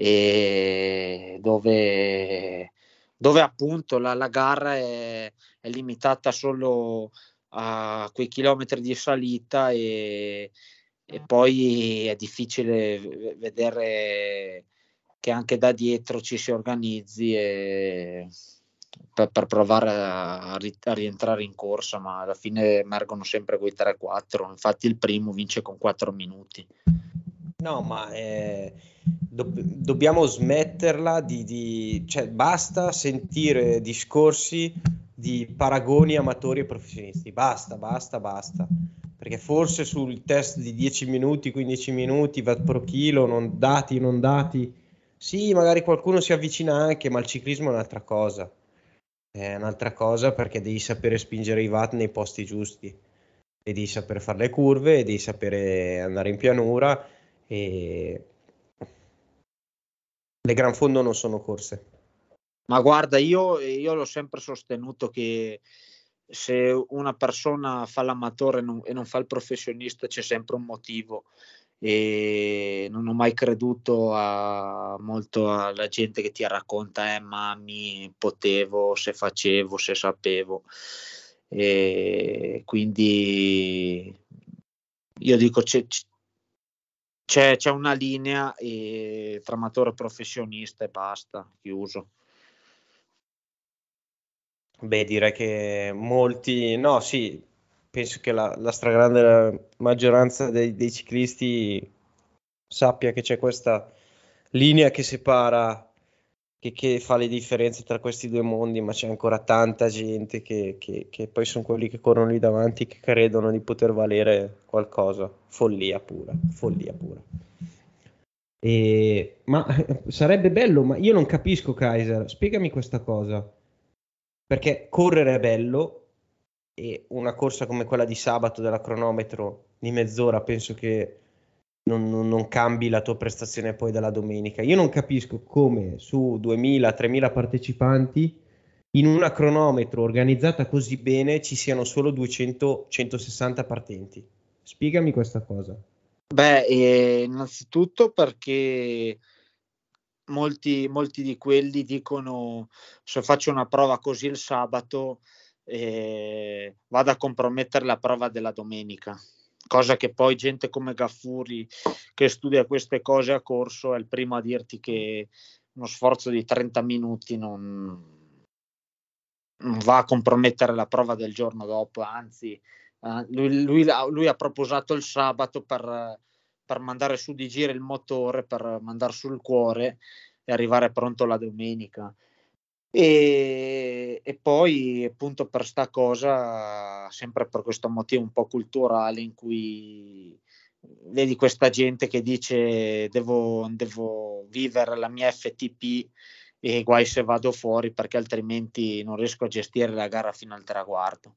Speaker 2: e dove, dove appunto la, la gara è, è limitata solo a quei chilometri di salita e, e poi è difficile vedere che anche da dietro ci si organizzi e per, per provare a, a rientrare in corsa, ma alla fine emergono sempre quei tre quattro. Infatti il primo vince con quattro minuti.
Speaker 1: No, ma eh, dobb- dobbiamo smetterla di, di- cioè basta sentire discorsi di paragoni amatori e professionisti. Basta, basta, basta. Perché forse sul test di dieci minuti, quindici minuti, watt pro chilo, non dati, non dati. Sì, magari qualcuno si avvicina anche, ma il ciclismo è un'altra cosa. È un'altra cosa perché devi sapere spingere i watt nei posti giusti. E devi sapere fare le curve, e devi sapere andare in pianura e le gran fondo non sono corse.
Speaker 2: Ma guarda, io, io l'ho sempre sostenuto che se una persona fa l'amatore e non, e non fa il professionista c'è sempre un motivo, e non ho mai creduto a, molto alla gente che ti racconta eh mami potevo, se facevo, se sapevo, e quindi io dico c'è, c'è, c'è una linea e, tra amatore e professionista e basta, chiuso.
Speaker 1: Beh, direi che molti, no, sì, penso che la, la stragrande maggioranza dei, dei ciclisti sappia che c'è questa linea che separa, che, che fa le differenze tra questi due mondi, ma c'è ancora tanta gente che, che, che poi sono quelli che corrono lì davanti che credono di poter valere qualcosa. Follia pura, follia pura. E, ma sarebbe bello, ma io non capisco, Kaiser, spiegami questa cosa. Perché correre è bello e una corsa come quella di sabato della cronometro di mezz'ora penso che non, non, non cambi la tua prestazione poi della domenica. Io non capisco come su duemila tremila partecipanti in una cronometro organizzata così bene ci siano solo duecento centosessanta partenti. Spiegami questa cosa.
Speaker 2: Beh, eh, innanzitutto perché molti, molti di quelli dicono: se faccio una prova così il sabato eh, vado a compromettere la prova della domenica, cosa che poi gente come Gaffuri, che studia queste cose a corso, è il primo a dirti che uno sforzo di trenta minuti non, non va a compromettere la prova del giorno dopo, anzi Uh, lui, lui, lui ha proposato il sabato per, per mandare su di giro il motore, per mandare sul cuore e arrivare pronto la domenica. E, e poi appunto per sta cosa, sempre per questo motivo un po' culturale, in cui vedi questa gente che dice devo, devo vivere la mia F T P e guai se vado fuori, perché altrimenti non riesco a gestire la gara fino al traguardo.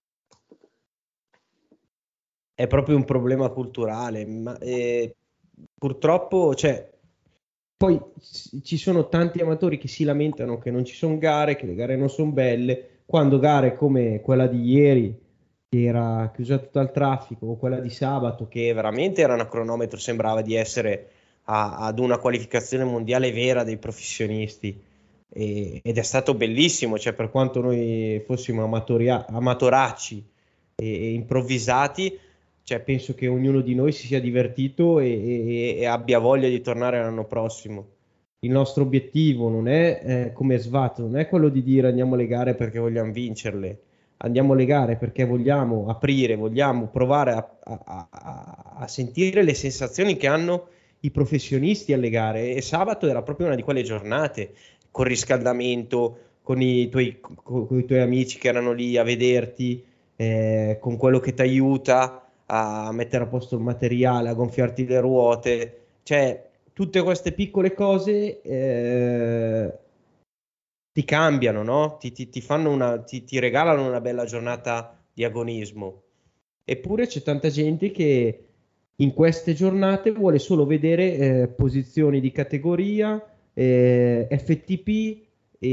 Speaker 1: È proprio un problema culturale, ma eh, purtroppo, cioè, poi ci sono tanti amatori che si lamentano che non ci sono gare, che le gare non sono belle, quando gare come quella di ieri, che era chiusa tutto al traffico, o quella di sabato, che veramente era una cronometro, sembrava di essere a, ad una qualificazione mondiale vera dei professionisti, e, ed è stato bellissimo, cioè per quanto noi fossimo amatoria, amatoracci e, e improvvisati, cioè penso che ognuno di noi si sia divertito e, e, e abbia voglia di tornare l'anno prossimo. Il nostro obiettivo non è eh, come Svat, non è quello di dire andiamo alle gare perché vogliamo vincerle, andiamo alle gare perché vogliamo aprire, vogliamo provare a, a, a, a sentire le sensazioni che hanno i professionisti alle gare, e sabato era proprio una di quelle giornate, con riscaldamento, con i tuoi, con, con i tuoi amici che erano lì a vederti, eh, con quello che ti aiuta a mettere a posto il materiale, a gonfiarti le ruote, cioè tutte queste piccole cose eh, ti cambiano, no? Ti, ti, ti fanno una, ti, ti regalano una bella giornata di agonismo. Eppure c'è tanta gente che in queste giornate vuole solo vedere eh, posizioni di categoria, eh, F T P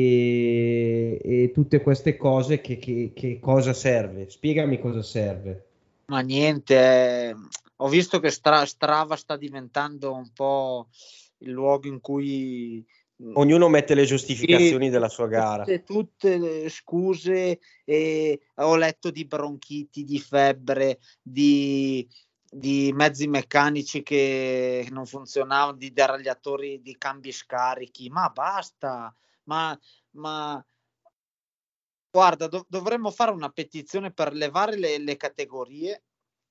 Speaker 1: e, e tutte queste cose che, che, che cosa serve? Spiegami cosa serve.
Speaker 2: Ma niente, eh, ho visto che Stra- Strava sta diventando un po' il luogo in cui
Speaker 1: ognuno mette le giustificazioni
Speaker 2: e
Speaker 1: della sua gara.
Speaker 2: Tutte, tutte le scuse, e ho letto di bronchiti, di febbre, di, di mezzi meccanici che non funzionavano, di deragliatori di cambi scarichi, ma basta, ma, ma guarda, dov- dovremmo fare una petizione per levare le, le categorie,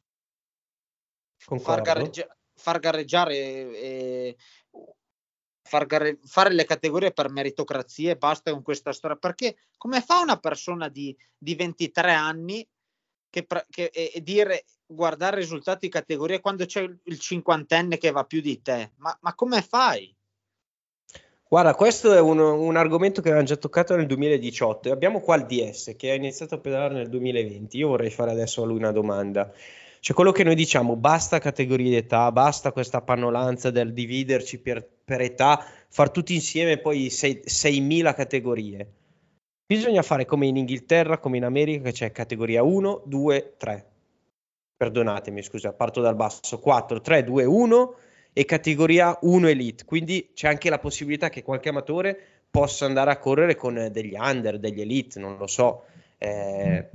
Speaker 2: far, gareggia- far gareggiare eh, far gare- fare le categorie per meritocrazia e basta con questa storia, perché come fa una persona di, di ventitré anni che, che e, e dire guardare i risultati di categoria quando c'è il, il cinquantenne che va più di te, ma, ma come fai?
Speaker 1: Guarda, questo è un, un argomento che avevamo già toccato nel duemiladiciotto e abbiamo qua il D S che ha iniziato a pedalare nel duemilaventi. Io vorrei fare adesso a lui una domanda. Cioè quello che noi diciamo, basta categorie d'età, basta questa pannolanza del dividerci per, per età, far tutti insieme poi seimila categorie. Bisogna fare come in Inghilterra, come in America, che c'è categoria uno, due, tre. Perdonatemi, scusa, parto dal basso. quattro, tre, due, uno e categoria uno Elite. Quindi c'è anche la possibilità che qualche amatore possa andare a correre con degli under, degli Elite, non lo so. Eh,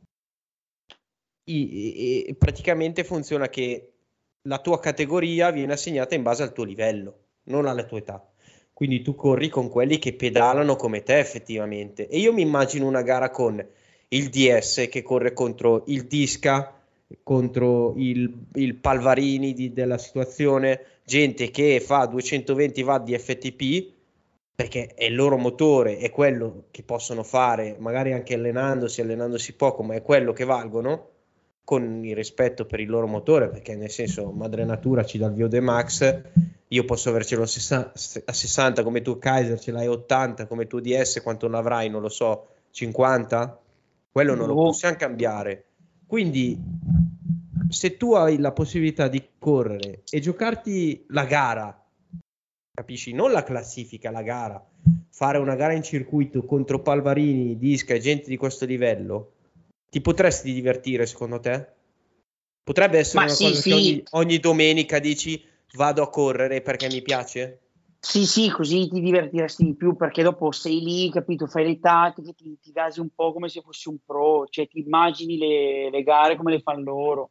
Speaker 1: e, e praticamente funziona che la tua categoria viene assegnata in base al tuo livello, non alla tua età. Quindi tu corri con quelli che pedalano come te effettivamente. E io mi immagino una gara con il D S che corre contro il Disca, contro il, il Palvarini di, della situazione, gente che fa duecentoventi watt di F T P, perché è il loro motore, è quello che possono fare, magari anche allenandosi, allenandosi poco, ma è quello che valgono, con il rispetto per il loro motore, perché nel senso Madre Natura ci dà il V O D Max, io posso avercelo a sessanta come tu Kaiser, ce l'hai ottanta come tu D S, quanto ne avrai, non lo so, cinquanta? Quello non lo possiamo cambiare. Quindi se tu hai la possibilità di correre e giocarti la gara, capisci? Non la classifica, la gara, fare una gara in circuito contro Palvarini, Disca e gente di questo livello, ti potresti divertire secondo te? Potrebbe essere
Speaker 3: Ma
Speaker 1: una
Speaker 3: sì,
Speaker 1: cosa
Speaker 3: sì.
Speaker 1: che ogni, ogni domenica dici vado a correre perché mi piace?
Speaker 3: Sì, sì, così ti divertiresti di più perché dopo sei lì, capito, fai le tattiche, ti, ti gasi un po' come se fossi un pro, cioè ti immagini le, le gare come le fanno loro.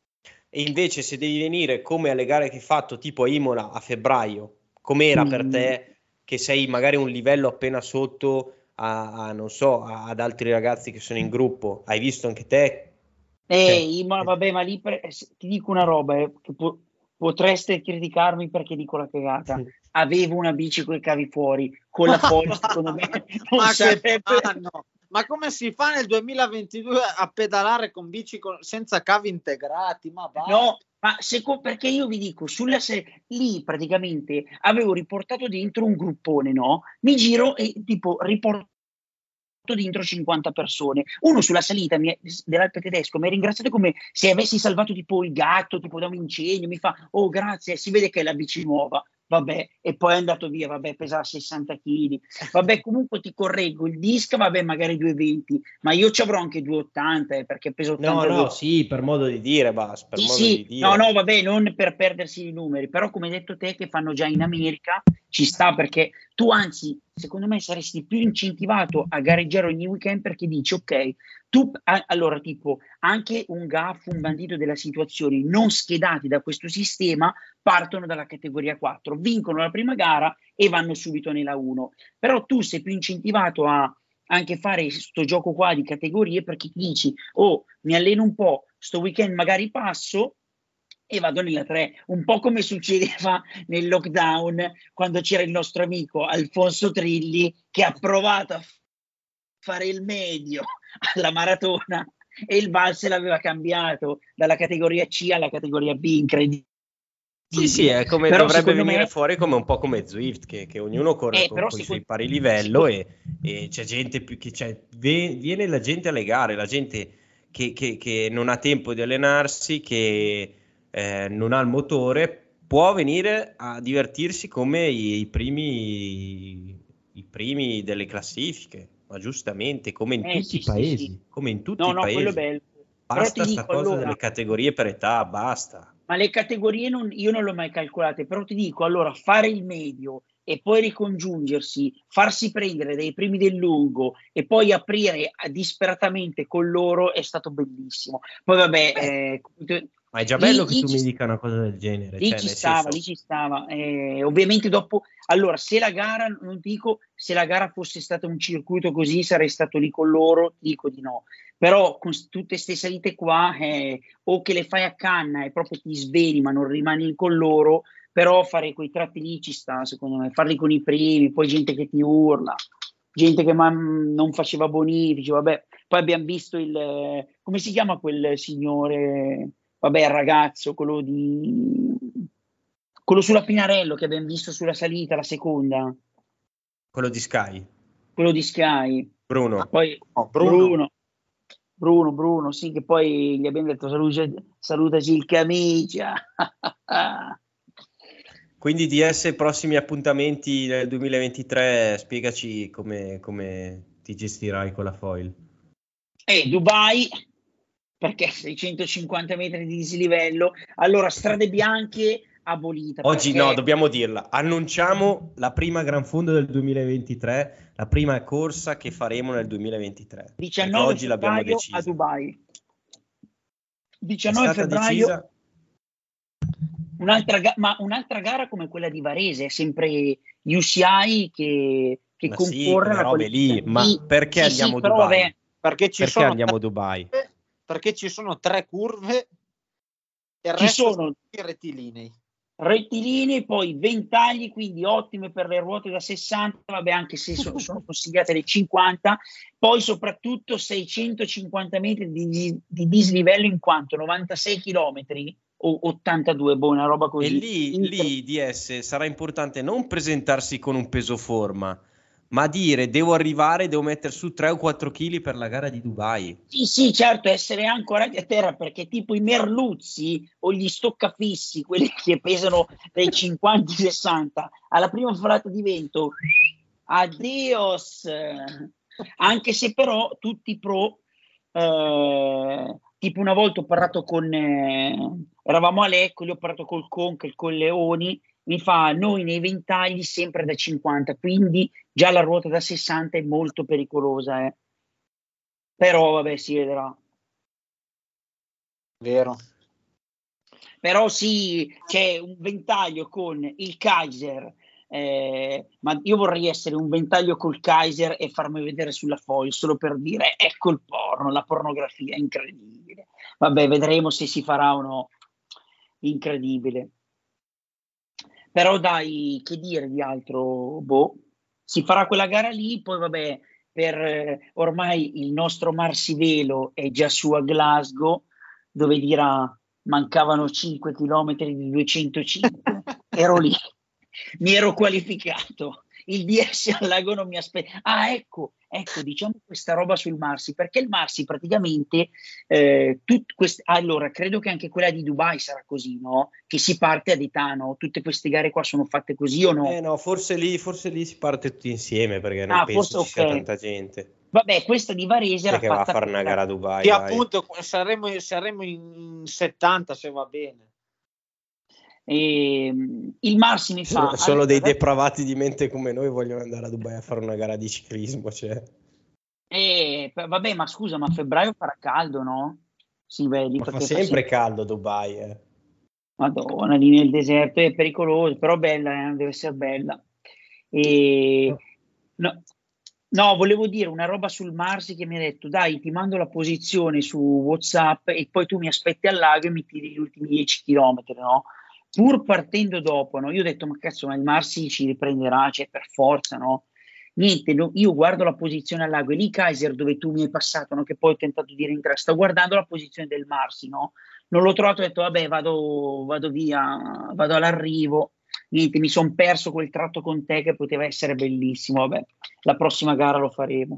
Speaker 1: E invece se devi venire come alle gare che hai fatto tipo a Imola a febbraio, com'era per
Speaker 3: Mm.
Speaker 1: te che sei magari un livello appena sotto a, a, non so, a- ad altri ragazzi che sono in gruppo, hai visto anche te? Cioè,
Speaker 3: Ehi, ma vabbè, ma lì per- ti dico una roba, eh, che po- potreste criticarmi perché dico la cagata. Avevo una bici con i cavi fuori, con la foil, secondo me non
Speaker 2: Ma che
Speaker 3: sarebbe.
Speaker 2: fanno? Ma come si fa nel duemilaventidue a pedalare con bici con- senza cavi integrati? Ma va.
Speaker 3: No, ma seco- perché io vi dico, sulla se- lì praticamente avevo riportato dentro un gruppone, no? Mi giro e tipo riporto dentro cinquanta persone. Uno sulla salita mi- dell'Alpe tedesco mi ha ringraziato come se avessi salvato tipo il gatto, tipo da un incendio, mi fa, oh grazie, si vede che è la bici nuova. Vabbè, e poi è andato via, vabbè, pesava sessanta chili. Vabbè, comunque ti correggo, il disco, vabbè, magari duecentoventi, ma io ci avrò anche duecentottanta, eh, perché peso
Speaker 1: no,
Speaker 3: ottantadue.
Speaker 1: no, sì, per modo di dire, Bas, per
Speaker 3: Sì,
Speaker 1: modo di
Speaker 3: sì, no,
Speaker 1: dire.
Speaker 3: no, vabbè, non per perdersi i numeri, però come hai detto te che fanno già in America, ci sta perché tu anzi, secondo me saresti più incentivato a gareggiare ogni weekend perché dici, ok, tu, a- allora tipo, anche un gaff, un bandito della situazione non schedati da questo sistema partono dalla categoria quattro, vincono la prima gara e vanno subito nella uno, però tu sei più incentivato a anche fare questo gioco qua di categorie perché ti dici, oh, mi alleno un po', sto weekend magari passo e vado nella tre, un po' come succedeva nel lockdown quando c'era il nostro amico Alfonso Trilli che ha provato a fare il medio alla maratona e il valse l'aveva cambiato dalla categoria C alla categoria B, incredibile.
Speaker 1: Sì, sì, è come
Speaker 3: Però
Speaker 1: dovrebbe
Speaker 3: secondo
Speaker 1: venire
Speaker 3: me,
Speaker 1: fuori come un po' come Zwift, che, che ognuno corre
Speaker 3: eh,
Speaker 1: con,
Speaker 3: però
Speaker 1: con i suoi
Speaker 3: secondo,
Speaker 1: pari livello
Speaker 3: secondo,
Speaker 1: e, e c'è gente più che cioè, ve- viene la gente alle gare, la gente che, che- che non ha tempo di allenarsi, che eh, non ha il motore, può venire a divertirsi come i, i primi, i primi delle classifiche, ma giustamente, come in
Speaker 3: eh
Speaker 1: tutti
Speaker 3: sì,
Speaker 1: i
Speaker 3: sì, sì.
Speaker 1: paesi, come in tutti
Speaker 3: No,
Speaker 1: i
Speaker 3: no, quello è
Speaker 1: paesi.
Speaker 3: bello. Però ti
Speaker 1: Basta sta
Speaker 3: dico
Speaker 1: cosa delle
Speaker 3: allora,
Speaker 1: categorie per età, basta.
Speaker 3: ma le categorie non, io non le ho mai calcolate, però ti dico, allora, fare il medio e poi ricongiungersi, farsi prendere dai primi del lungo e poi aprire a- disperatamente con loro è stato bellissimo. Poi vabbè,
Speaker 1: Beh,
Speaker 3: eh,
Speaker 1: ma è già bello
Speaker 3: lì,
Speaker 1: che
Speaker 3: lì
Speaker 1: tu
Speaker 3: ci,
Speaker 1: mi dica una cosa del genere,
Speaker 3: lì
Speaker 1: cioè
Speaker 3: ci
Speaker 1: nel
Speaker 3: stava,
Speaker 1: senso,
Speaker 3: lì ci stava. Eh, ovviamente dopo, allora, se la gara, non dico, se la gara fosse stata un circuito così, sarei stato lì con loro, dico di no. Però con s- tutte queste salite qua, eh, o che le fai a canna e proprio ti sveni, ma non rimani con loro, però fare quei tratti lì ci sta, secondo me, farli con i primi, poi gente che ti urla, gente che ma, non faceva bonifici, vabbè. Poi abbiamo visto il, eh, come si chiama quel signore, vabbè, il ragazzo, quello di, quello sulla Pinarello che abbiamo visto sulla salita, la seconda,
Speaker 1: quello di Sky,
Speaker 3: quello di Sky,
Speaker 1: Bruno.
Speaker 3: poi
Speaker 2: No, Bruno.
Speaker 3: Bruno, Bruno, Bruno, sì, che poi gli abbiamo detto saluta, salutaci il camicia.
Speaker 1: Quindi D S, prossimi appuntamenti nel duemilaventitré, spiegaci come, come ti gestirai con la foil.
Speaker 3: E Dubai, perché seicentocinquanta metri di dislivello, allora strade bianche abolita,
Speaker 1: Oggi no,
Speaker 3: perché
Speaker 1: dobbiamo dirla, annunciamo la prima Gran Fondo del duemilaventitré, la prima corsa che faremo nel duemilaventitré, perché
Speaker 3: diciannove
Speaker 1: oggi l'abbiamo
Speaker 3: febbraio a
Speaker 1: decisa.
Speaker 3: Dubai.
Speaker 1: È
Speaker 3: diciannove
Speaker 1: stata
Speaker 3: febbraio,
Speaker 1: decisa,
Speaker 3: un'altra, ga- ma un'altra gara come quella di Varese, è sempre U C I che, che
Speaker 1: ma sì,
Speaker 3: concorre
Speaker 1: quelle
Speaker 3: alla
Speaker 1: robe
Speaker 3: qualifica.
Speaker 1: lì, ma
Speaker 3: Sì,
Speaker 1: perché
Speaker 3: sì, sì,
Speaker 1: andiamo a
Speaker 3: però
Speaker 1: Dubai?
Speaker 3: vabbè,
Speaker 2: Perché ci
Speaker 1: Perché
Speaker 2: sono
Speaker 1: andiamo a
Speaker 2: tre
Speaker 1: Dubai?
Speaker 2: curve, perché ci sono tre curve e il
Speaker 3: ci
Speaker 2: resto
Speaker 3: sono
Speaker 2: sono tutti rettilinei.
Speaker 3: rettilinei, poi ventagli, quindi ottime per le ruote da sessanta, vabbè, anche se so- sono consigliate le cinquanta, poi soprattutto seicentocinquanta metri di, di dislivello in quanto novantasei chilometri o ottantadue, boh, una roba
Speaker 1: E
Speaker 3: così.
Speaker 1: lì,
Speaker 3: Incre-
Speaker 1: lì D S sarà importante non presentarsi con un peso forma, ma dire devo arrivare, devo mettere su tre o quattro chili per la gara di Dubai.
Speaker 3: Sì, sì, certo, essere ancorati a terra, perché tipo i merluzzi o gli stoccafissi, quelli che pesano dai cinquanta ai sessanta, alla prima folata di vento, addios. Anche se però tutti pro, eh, tipo una volta ho parlato con, eh, eravamo a Lecco, gli ho parlato col Conca, con Leoni, mi fa, noi nei ventagli sempre da cinquanta, quindi già la ruota da sessanta è molto pericolosa, eh. Però vabbè, si vedrà.
Speaker 2: Vero.
Speaker 3: Però sì, c'è un ventaglio con il Kaiser, eh, ma io vorrei essere un ventaglio col Kaiser e farmi vedere sulla foil solo per dire ecco il porno, la pornografia, incredibile. Vabbè, vedremo se si farà o no. Incredibile. Però dai, che dire di altro? Boh, si farà quella gara lì, poi vabbè, per eh, ormai il nostro Marsivelo è già su a Glasgow, dove dirà mancavano cinque chilometri di duecentocinque, ero lì, mi ero qualificato, il D S al lago non mi aspetta. Ah, ecco, ecco, diciamo questa roba sul Marsi, perché il Marsi praticamente, eh, tut quest- allora, credo che anche quella di Dubai sarà così, no? Che si parte ad età, no? Tutte queste gare qua sono fatte così o no?
Speaker 1: Eh no, forse lì, forse lì si parte tutti insieme, perché non
Speaker 3: Ah,
Speaker 1: penso
Speaker 3: forse
Speaker 1: ci sia
Speaker 3: ok.
Speaker 1: tanta gente.
Speaker 3: Vabbè, questa di Varese
Speaker 1: Chi è
Speaker 3: era
Speaker 1: che va a
Speaker 3: fatta
Speaker 1: fare una
Speaker 3: per...
Speaker 1: gara a Dubai,
Speaker 2: Sì,
Speaker 1: dai?
Speaker 2: appunto, saremo, saremo in settanta se va bene.
Speaker 3: E, il Marsi mi fa...
Speaker 1: Solo, solo
Speaker 3: allora,
Speaker 1: dei depravati di mente come noi vogliono andare a Dubai a fare una gara di ciclismo, cioè.
Speaker 3: eh, vabbè, ma scusa, ma a febbraio farà caldo, no? Sì, vedi,
Speaker 1: Ma fa
Speaker 3: perché fa
Speaker 1: sempre
Speaker 3: sempre...
Speaker 1: caldo a Dubai, eh.
Speaker 3: Madonna, lì nel deserto è pericoloso, però bella, eh, deve essere bella. E, no, no, volevo dire una roba sul Marsi che mi ha detto, dai, ti mando la posizione su WhatsApp e poi tu mi aspetti al lago e mi tiri gli ultimi dieci chilometri, no? Pur partendo dopo, no? Io ho detto, ma cazzo, ma il Marsi ci riprenderà, cioè per forza, no? Niente, no, io guardo la posizione al lago e lì Kaiser dove tu mi hai passato, no? Che poi ho tentato di rientrare, sto guardando la posizione del Marsi, no? Non l'ho trovato, ho detto vabbè vado, vado via, vado all'arrivo, niente, mi sono perso quel tratto con te che poteva essere bellissimo, vabbè, la prossima gara lo faremo.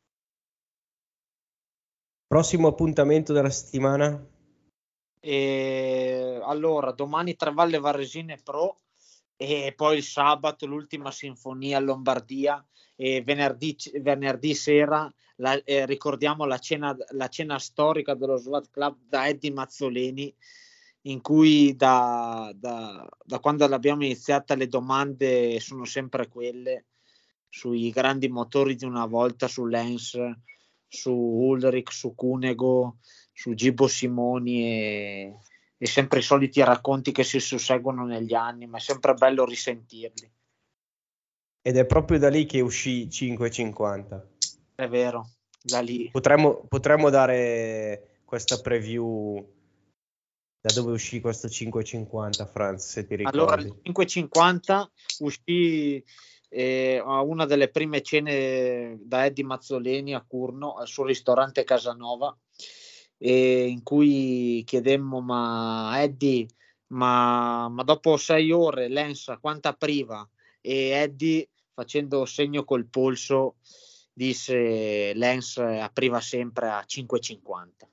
Speaker 1: Prossimo appuntamento della settimana?
Speaker 2: E allora, domani Travalle Varesine Pro e poi il sabato l'ultima sinfonia a Lombardia e venerdì, venerdì sera la, eh, ricordiamo la cena, la cena storica dello SWAT Club da Eddie Mazzoleni, in cui da, da, da quando l'abbiamo iniziata le domande sono sempre quelle sui grandi motori di una volta, su Lens, su Ulrich, su Cunego, su Gibbo Simoni e, e sempre i soliti racconti che si susseguono negli anni, ma è sempre bello risentirli.
Speaker 1: Ed è proprio da lì che uscì cinque e cinquanta.
Speaker 2: È vero, da lì.
Speaker 1: Potremmo, potremmo dare questa preview da dove uscì questo cinque e cinquanta, Franz, se ti ricordi.
Speaker 2: Allora, il cinque e cinquanta uscì eh, a una delle prime cene da Eddie Mazzoleni a Curno, al suo ristorante Casanova, e in cui chiedemmo, ma Eddie, ma, ma dopo sei ore Lensa quanta priva? E Eddie, facendo segno col polso, disse Lens apriva sempre a cinque e cinquanta.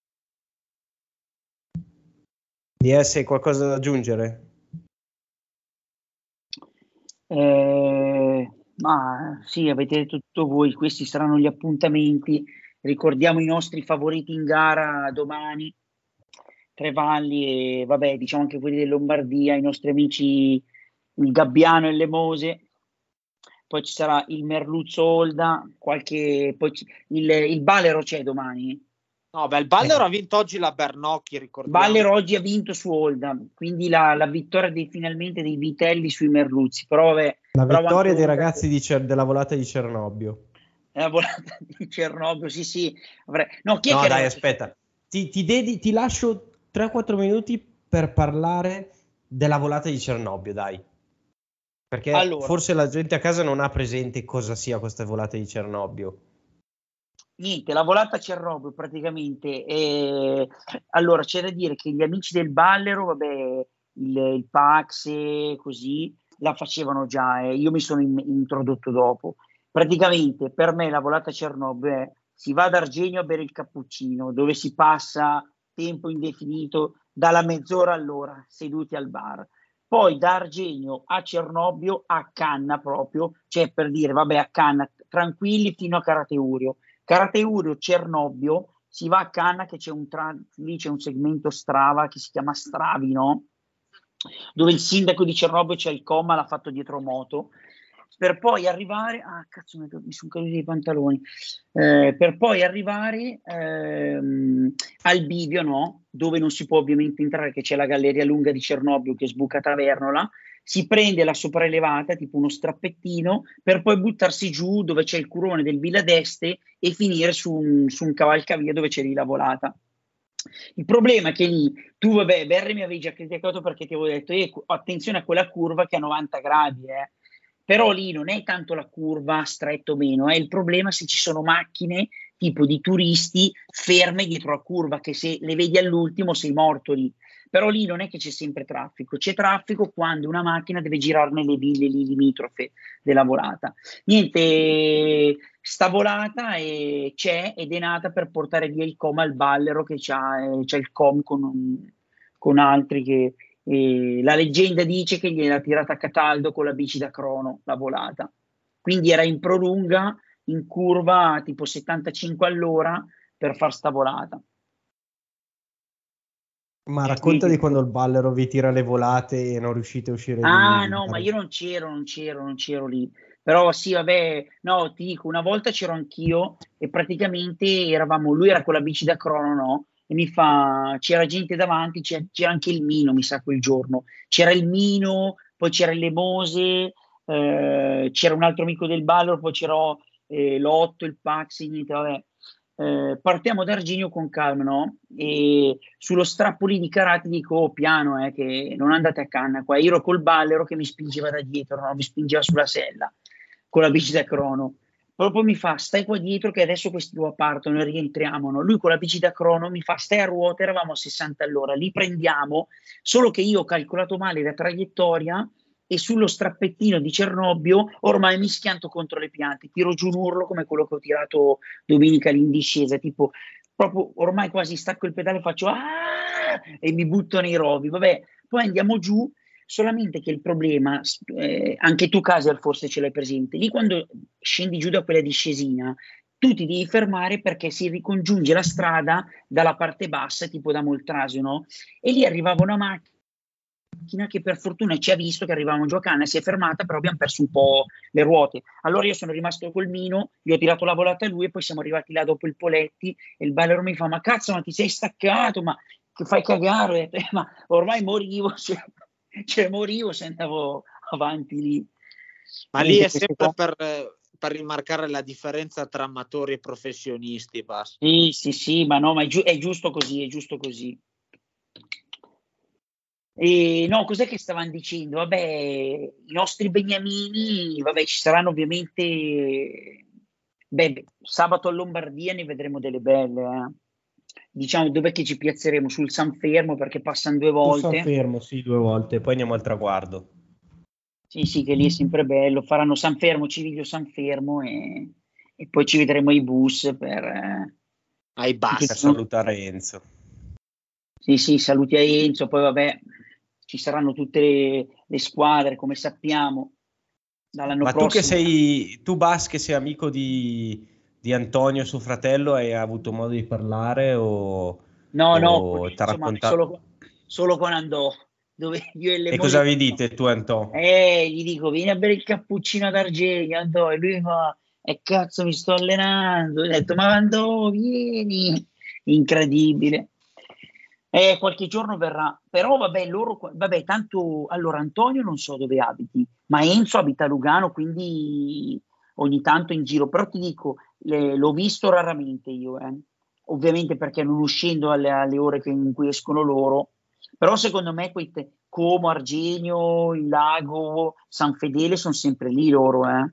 Speaker 1: D S, hai qualcosa da aggiungere?
Speaker 3: Eh, ma sì, avete detto tutto voi, questi saranno gli appuntamenti, ricordiamo i nostri favoriti in gara domani, Trevalli e vabbè, diciamo anche quelli del Lombardia, i nostri amici il Gabbiano e le Mose, poi ci sarà il Merluzzo Olda, qualche, poi ci, il, il Balero c'è domani.
Speaker 2: No, beh, il Ballero eh. ha vinto oggi la Bernocchi, ricordiamo.
Speaker 3: Ballero oggi ha vinto su Olda, quindi la, la vittoria dei, finalmente dei vitelli sui Merluzzi. Però, vabbè,
Speaker 1: la
Speaker 3: però
Speaker 1: vittoria dei ragazzi che... di Cer- della volata di Cernobbio.
Speaker 3: La volata di Cernobbio, sì, sì. Avrei... No, chi è
Speaker 1: no
Speaker 3: che
Speaker 1: dai, aspetta. Ti, ti, dedi, ti lascio tre quattro minuti per parlare della volata di Cernobbio, dai. Perché allora, forse la gente a casa non ha presente cosa sia questa volata di Cernobbio.
Speaker 3: Niente, la volata a Cernobbio praticamente è... allora c'è da dire che gli amici del Ballero, vabbè, il, il Pax e così la facevano già, eh. Io mi sono in, introdotto dopo, praticamente per me la volata a Cernobbio è: si va ad Argenio a bere il cappuccino, dove si passa tempo indefinito, dalla mezz'ora all'ora, seduti al bar. Poi da Argenio a Cernobbio a canna proprio, cioè per dire, vabbè, a canna, tranquilli fino a Carateurio. Carateurio, Cernobbio, si va a canna che c'è un, tra- lì c'è un segmento Strava che si chiama Stravi, no? Dove il sindaco di Cernobbio c'è il coma, l'ha fatto dietro moto, per poi arrivare, ah cazzo mi sono caduti i pantaloni, eh, per poi arrivare ehm, al bivio, no? Dove non si può ovviamente entrare, che c'è la galleria lunga di Cernobbio che sbuca Tavernola, si prende la sopraelevata, tipo uno strappettino, per poi buttarsi giù dove c'è il curone del Villa d'Este e finire su un, su un cavalcavia dove c'è lì la volata. Il problema è che lì tu, vabbè, Berri mi avevi già criticato perché ti avevo detto eh, attenzione a quella curva che è a novanta gradi, eh. Però lì non è tanto la curva stretta o meno, è il problema se ci sono macchine tipo di turisti ferme dietro la curva, che se le vedi all'ultimo sei morto lì. Però lì non è che c'è sempre traffico, c'è traffico quando una macchina deve girare nelle ville lì limitrofe della volata. Niente, sta volata e c'è ed è nata per portare via il com al Ballero che c'ha, eh, c'ha il com con, con altri che... Eh, la leggenda dice che gliel'ha tirata a Cataldo con la bici da crono, la volata. Quindi era in prolunga, in curva tipo settantacinque all'ora per far sta volata.
Speaker 1: Ma racconta di quando il Ballero vi tira le volate e non riuscite a uscire
Speaker 3: ah,
Speaker 1: di...
Speaker 3: Ah no, ma io non c'ero, non c'ero, non c'ero lì. Però sì, vabbè, no, ti dico, una volta c'ero anch'io e praticamente eravamo, lui era con la bici da crono, no? E mi fa, c'era gente davanti, c'era, c'era anche il Mino, mi sa, quel giorno. C'era il Mino, poi c'era le Mose, eh, c'era un altro amico del Ballero, poi c'era eh, l'Otto, il Paxi, niente, vabbè. Eh, partiamo da Argenio con calma, no? E sullo strappo lì di karate dico oh, piano, eh, che non andate a canna qua. Io ero col Ballero che mi spingeva da dietro, no? Mi spingeva sulla sella con la bici da crono. Proprio mi fa stai qua dietro che adesso questi due partono e rientriamo, no? Lui con la bici da crono mi fa stai a ruota, eravamo a sessanta all'ora, li prendiamo, solo che io ho calcolato male la traiettoria e sullo strappettino di Cernobbio ormai mi schianto contro le piante, tiro giù un urlo come quello che ho tirato domenica lì in discesa, tipo proprio ormai quasi stacco il pedale, faccio ah! E mi butto nei rovi, vabbè, poi andiamo giù, solamente che il problema, eh, anche tu Caser forse ce l'hai presente, lì quando scendi giù da quella discesina, tu ti devi fermare perché si ricongiunge la strada dalla parte bassa, tipo da Moltrasio, no? E lì arrivava una macchina che per fortuna ci ha visto che arrivavamo giù a canna, si è fermata, però abbiamo perso un po' le ruote. Allora io sono rimasto col Mino, gli ho tirato la volata a lui e poi siamo arrivati là dopo il Poletti e il Ballero mi fa ma cazzo ma ti sei staccato, ma che fai cagare? Eh, ma ormai morivo, cioè, cioè morivo se andavo avanti lì.
Speaker 2: Ma lì è sempre per, per rimarcare la differenza tra amatori e professionisti. Basta.
Speaker 3: Sì, sì, sì, ma no, ma è, giu- è giusto così, è giusto così. E no, cos'è che stavano dicendo? Vabbè, i nostri beniamini, vabbè, ci saranno ovviamente, beh, sabato a Lombardia ne vedremo delle belle, eh. Diciamo dov'è che ci piazzeremo? Sul San Fermo perché passano due volte.
Speaker 1: Sul San Fermo, sì, due volte, poi andiamo al traguardo.
Speaker 3: Sì, sì, che lì è sempre bello, faranno San Fermo, Civiglio San Fermo e, e poi ci vedremo i bus per... Eh,
Speaker 2: ai bus.
Speaker 1: Per salutare Enzo.
Speaker 3: Sì, sì, saluti a Enzo, poi vabbè, ci saranno tutte le, le squadre, come sappiamo, dall'anno
Speaker 1: Ma
Speaker 3: prossimo.
Speaker 1: tu che sei, tu Bas che sei amico di, di Antonio, suo fratello, hai avuto modo di parlare o,
Speaker 3: No, no,
Speaker 1: o ti ha
Speaker 3: insomma,
Speaker 1: raccontato?
Speaker 3: solo, solo con andò, dove io e le
Speaker 1: E
Speaker 3: mogli...
Speaker 1: cosa vi dite tu, Antonio?
Speaker 3: Eh, gli dico, vieni a bere il cappuccino ad Argenio, andò, e lui fa, e cazzo mi sto allenando, ho detto, ma andò, vieni, incredibile. Eh, qualche giorno verrà, però vabbè, loro, vabbè, tanto, allora Antonio non so dove abiti, ma Enzo abita a Lugano, quindi ogni tanto in giro, però ti dico, le, l'ho visto raramente io, eh. Ovviamente perché non uscendo alle, alle ore che, in cui escono loro, però secondo me quei te, Como, Argenio, il Lago, San Fedele sono sempre lì loro, eh.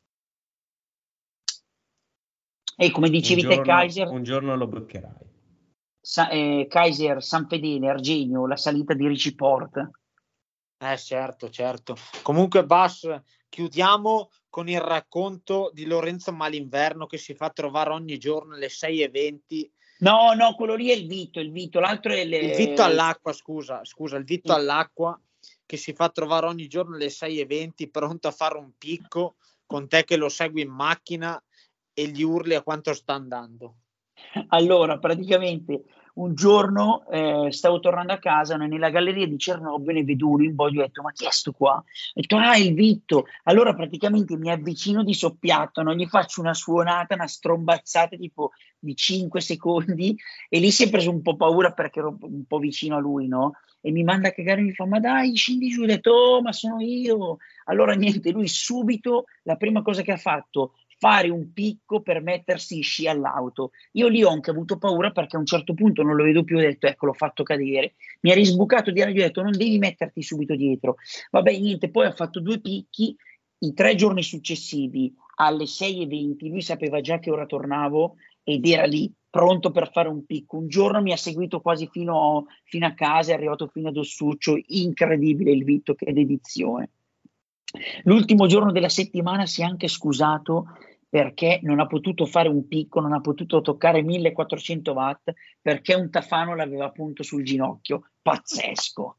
Speaker 3: E come dicevi
Speaker 1: Un
Speaker 3: te,
Speaker 1: giorno,
Speaker 3: Kaiser,
Speaker 1: un giorno lo bloccherai.
Speaker 3: Sa, eh, Kaiser, San Fedele, Argenio, la salita di Ricci Port.
Speaker 2: Eh certo, certo. Comunque Bas, chiudiamo con il racconto di Lorenzo Malinverno che si fa trovare ogni giorno alle sei e venti.
Speaker 3: No, no, quello lì è il Vitto, il Vitto, l'altro è le...
Speaker 2: il Vitto all'acqua, scusa, scusa, il Vitto
Speaker 3: sì.
Speaker 2: all'acqua che si fa trovare ogni giorno alle sei e venti pronto a fare un picco con te che lo segui in macchina e gli urli a quanto sta andando.
Speaker 3: Allora, praticamente un giorno eh, stavo tornando a casa no, nella galleria di Cernobbio, ne vedo uno in bodio, ho detto ma chi è sto qua? Ho detto ah, il Vitto. Allora praticamente mi avvicino di soppiatto, no? Gli faccio una suonata, una strombazzata tipo di cinque secondi e lì si è preso un po' paura perché ero un po' vicino a lui, no? E mi manda a cagare e mi fa ma dai scendi giù, ho detto oh ma sono io. Allora niente, lui subito la prima cosa che ha fatto fare un picco per mettersi in sci all'auto. Io lì ho anche avuto paura perché a un certo punto non lo vedo più, ho detto ecco l'ho fatto cadere, mi ha risbucato di radio, ho detto non devi metterti subito dietro. Vabbè niente, poi ha fatto due picchi, i tre giorni successivi alle sei e venti, lui sapeva già che ora tornavo ed era lì pronto per fare un picco. Un giorno mi ha seguito quasi fino, fino a casa, è arrivato fino ad Ossuccio, incredibile il Vitto, che dedizione. L'ultimo giorno della settimana si è anche scusato perché non ha potuto fare un picco, non ha potuto toccare millequattrocento watt perché un tafano l'aveva appunto sul ginocchio. Pazzesco.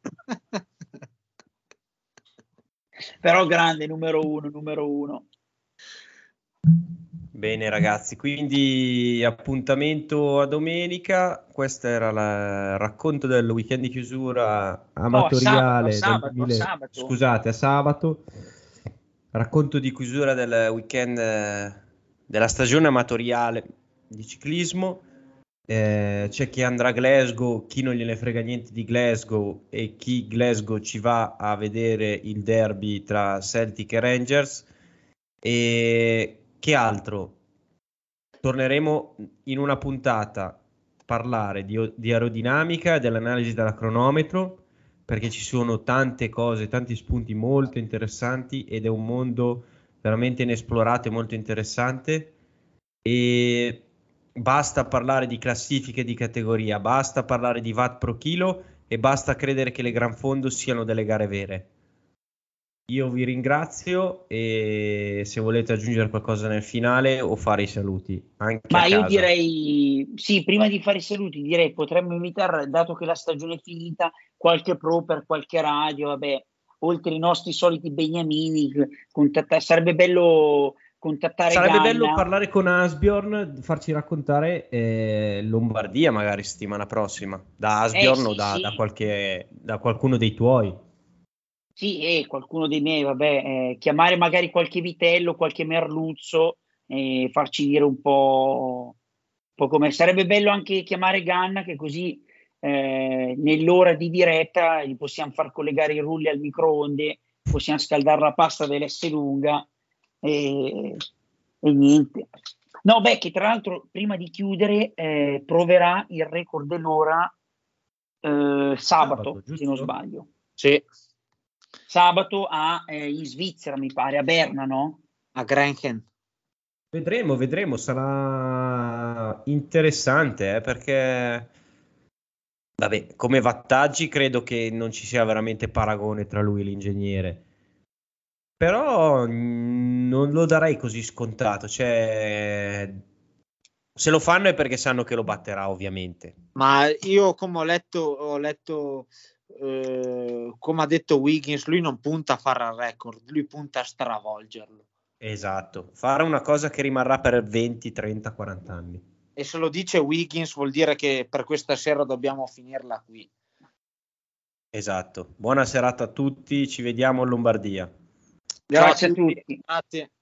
Speaker 3: Però grande, numero uno, numero uno.
Speaker 1: Bene ragazzi, quindi appuntamento a domenica. Questo era la- il racconto del weekend di chiusura amatoriale
Speaker 3: No, a sabato, a
Speaker 1: del
Speaker 3: sabato, a
Speaker 1: duemila
Speaker 3: sabato.
Speaker 1: Scusate, a sabato. Racconto di chiusura del weekend eh, della stagione amatoriale di ciclismo. Eh, c'è chi andrà a Glasgow, chi non gliene frega niente di Glasgow e chi Glasgow ci va a vedere il derby tra Celtic e Rangers. E che altro? Torneremo in una puntata a parlare di, di aerodinamica e dell'analisi della cronometro, perché ci sono tante cose, tanti spunti molto interessanti ed è un mondo veramente inesplorato e molto interessante. E basta parlare di classifiche di categoria, basta parlare di watt pro chilo e basta credere che le gran fondo siano delle gare vere. Io vi ringrazio e se volete aggiungere qualcosa nel finale o fare i saluti anche
Speaker 3: Ma
Speaker 1: a
Speaker 3: io
Speaker 1: casa.
Speaker 3: direi, sì, prima di fare i saluti, direi potremmo invitare, dato che la stagione è finita, qualche pro per qualche radio, vabbè, oltre i nostri soliti beniamini, contattare, sarebbe bello contattare
Speaker 1: Sarebbe
Speaker 3: Ganna.
Speaker 1: bello parlare con Asbjorn, farci raccontare eh, Lombardia magari settimana prossima, da Asbjorn
Speaker 3: Eh sì,
Speaker 1: o da,
Speaker 3: sì.
Speaker 1: da, qualche, da qualcuno dei tuoi.
Speaker 3: Sì, e qualcuno dei miei, vabbè, eh, chiamare magari qualche vitello, qualche merluzzo e farci dire un po', un po' come sarebbe bello anche chiamare Ganna, che così eh, nell'ora di diretta gli possiamo far collegare i rulli al microonde, possiamo scaldare la pasta dell'S lunga e, e niente. No, beh, che tra l'altro prima di chiudere eh, proverà il record dell'ora eh, sabato,
Speaker 1: Sabato,
Speaker 3: se non
Speaker 1: giusto?
Speaker 3: sbaglio.
Speaker 2: Sì.
Speaker 3: Sabato a, eh, in Svizzera, mi pare, a Berna, no?
Speaker 2: A Grenchen.
Speaker 1: Vedremo, vedremo, sarà interessante eh, perché, vabbè, come wattaggi credo che non ci sia veramente paragone tra lui e l'ingegnere. Però mh, non lo darei così scontato, cioè se lo fanno è perché sanno che lo batterà, ovviamente.
Speaker 2: Ma io come ho letto, ho letto eh, come ha detto Wiggins, lui non punta a fare il record, lui punta a stravolgerlo.
Speaker 1: Esatto, fare una cosa che rimarrà per venti, trenta, quaranta anni.
Speaker 2: E se lo dice Wiggins vuol dire che per questa sera dobbiamo finirla qui.
Speaker 1: Esatto. Buona serata a tutti, ci vediamo in Lombardia.
Speaker 3: Grazie
Speaker 2: Ciao
Speaker 3: a tutti.
Speaker 2: Grazie.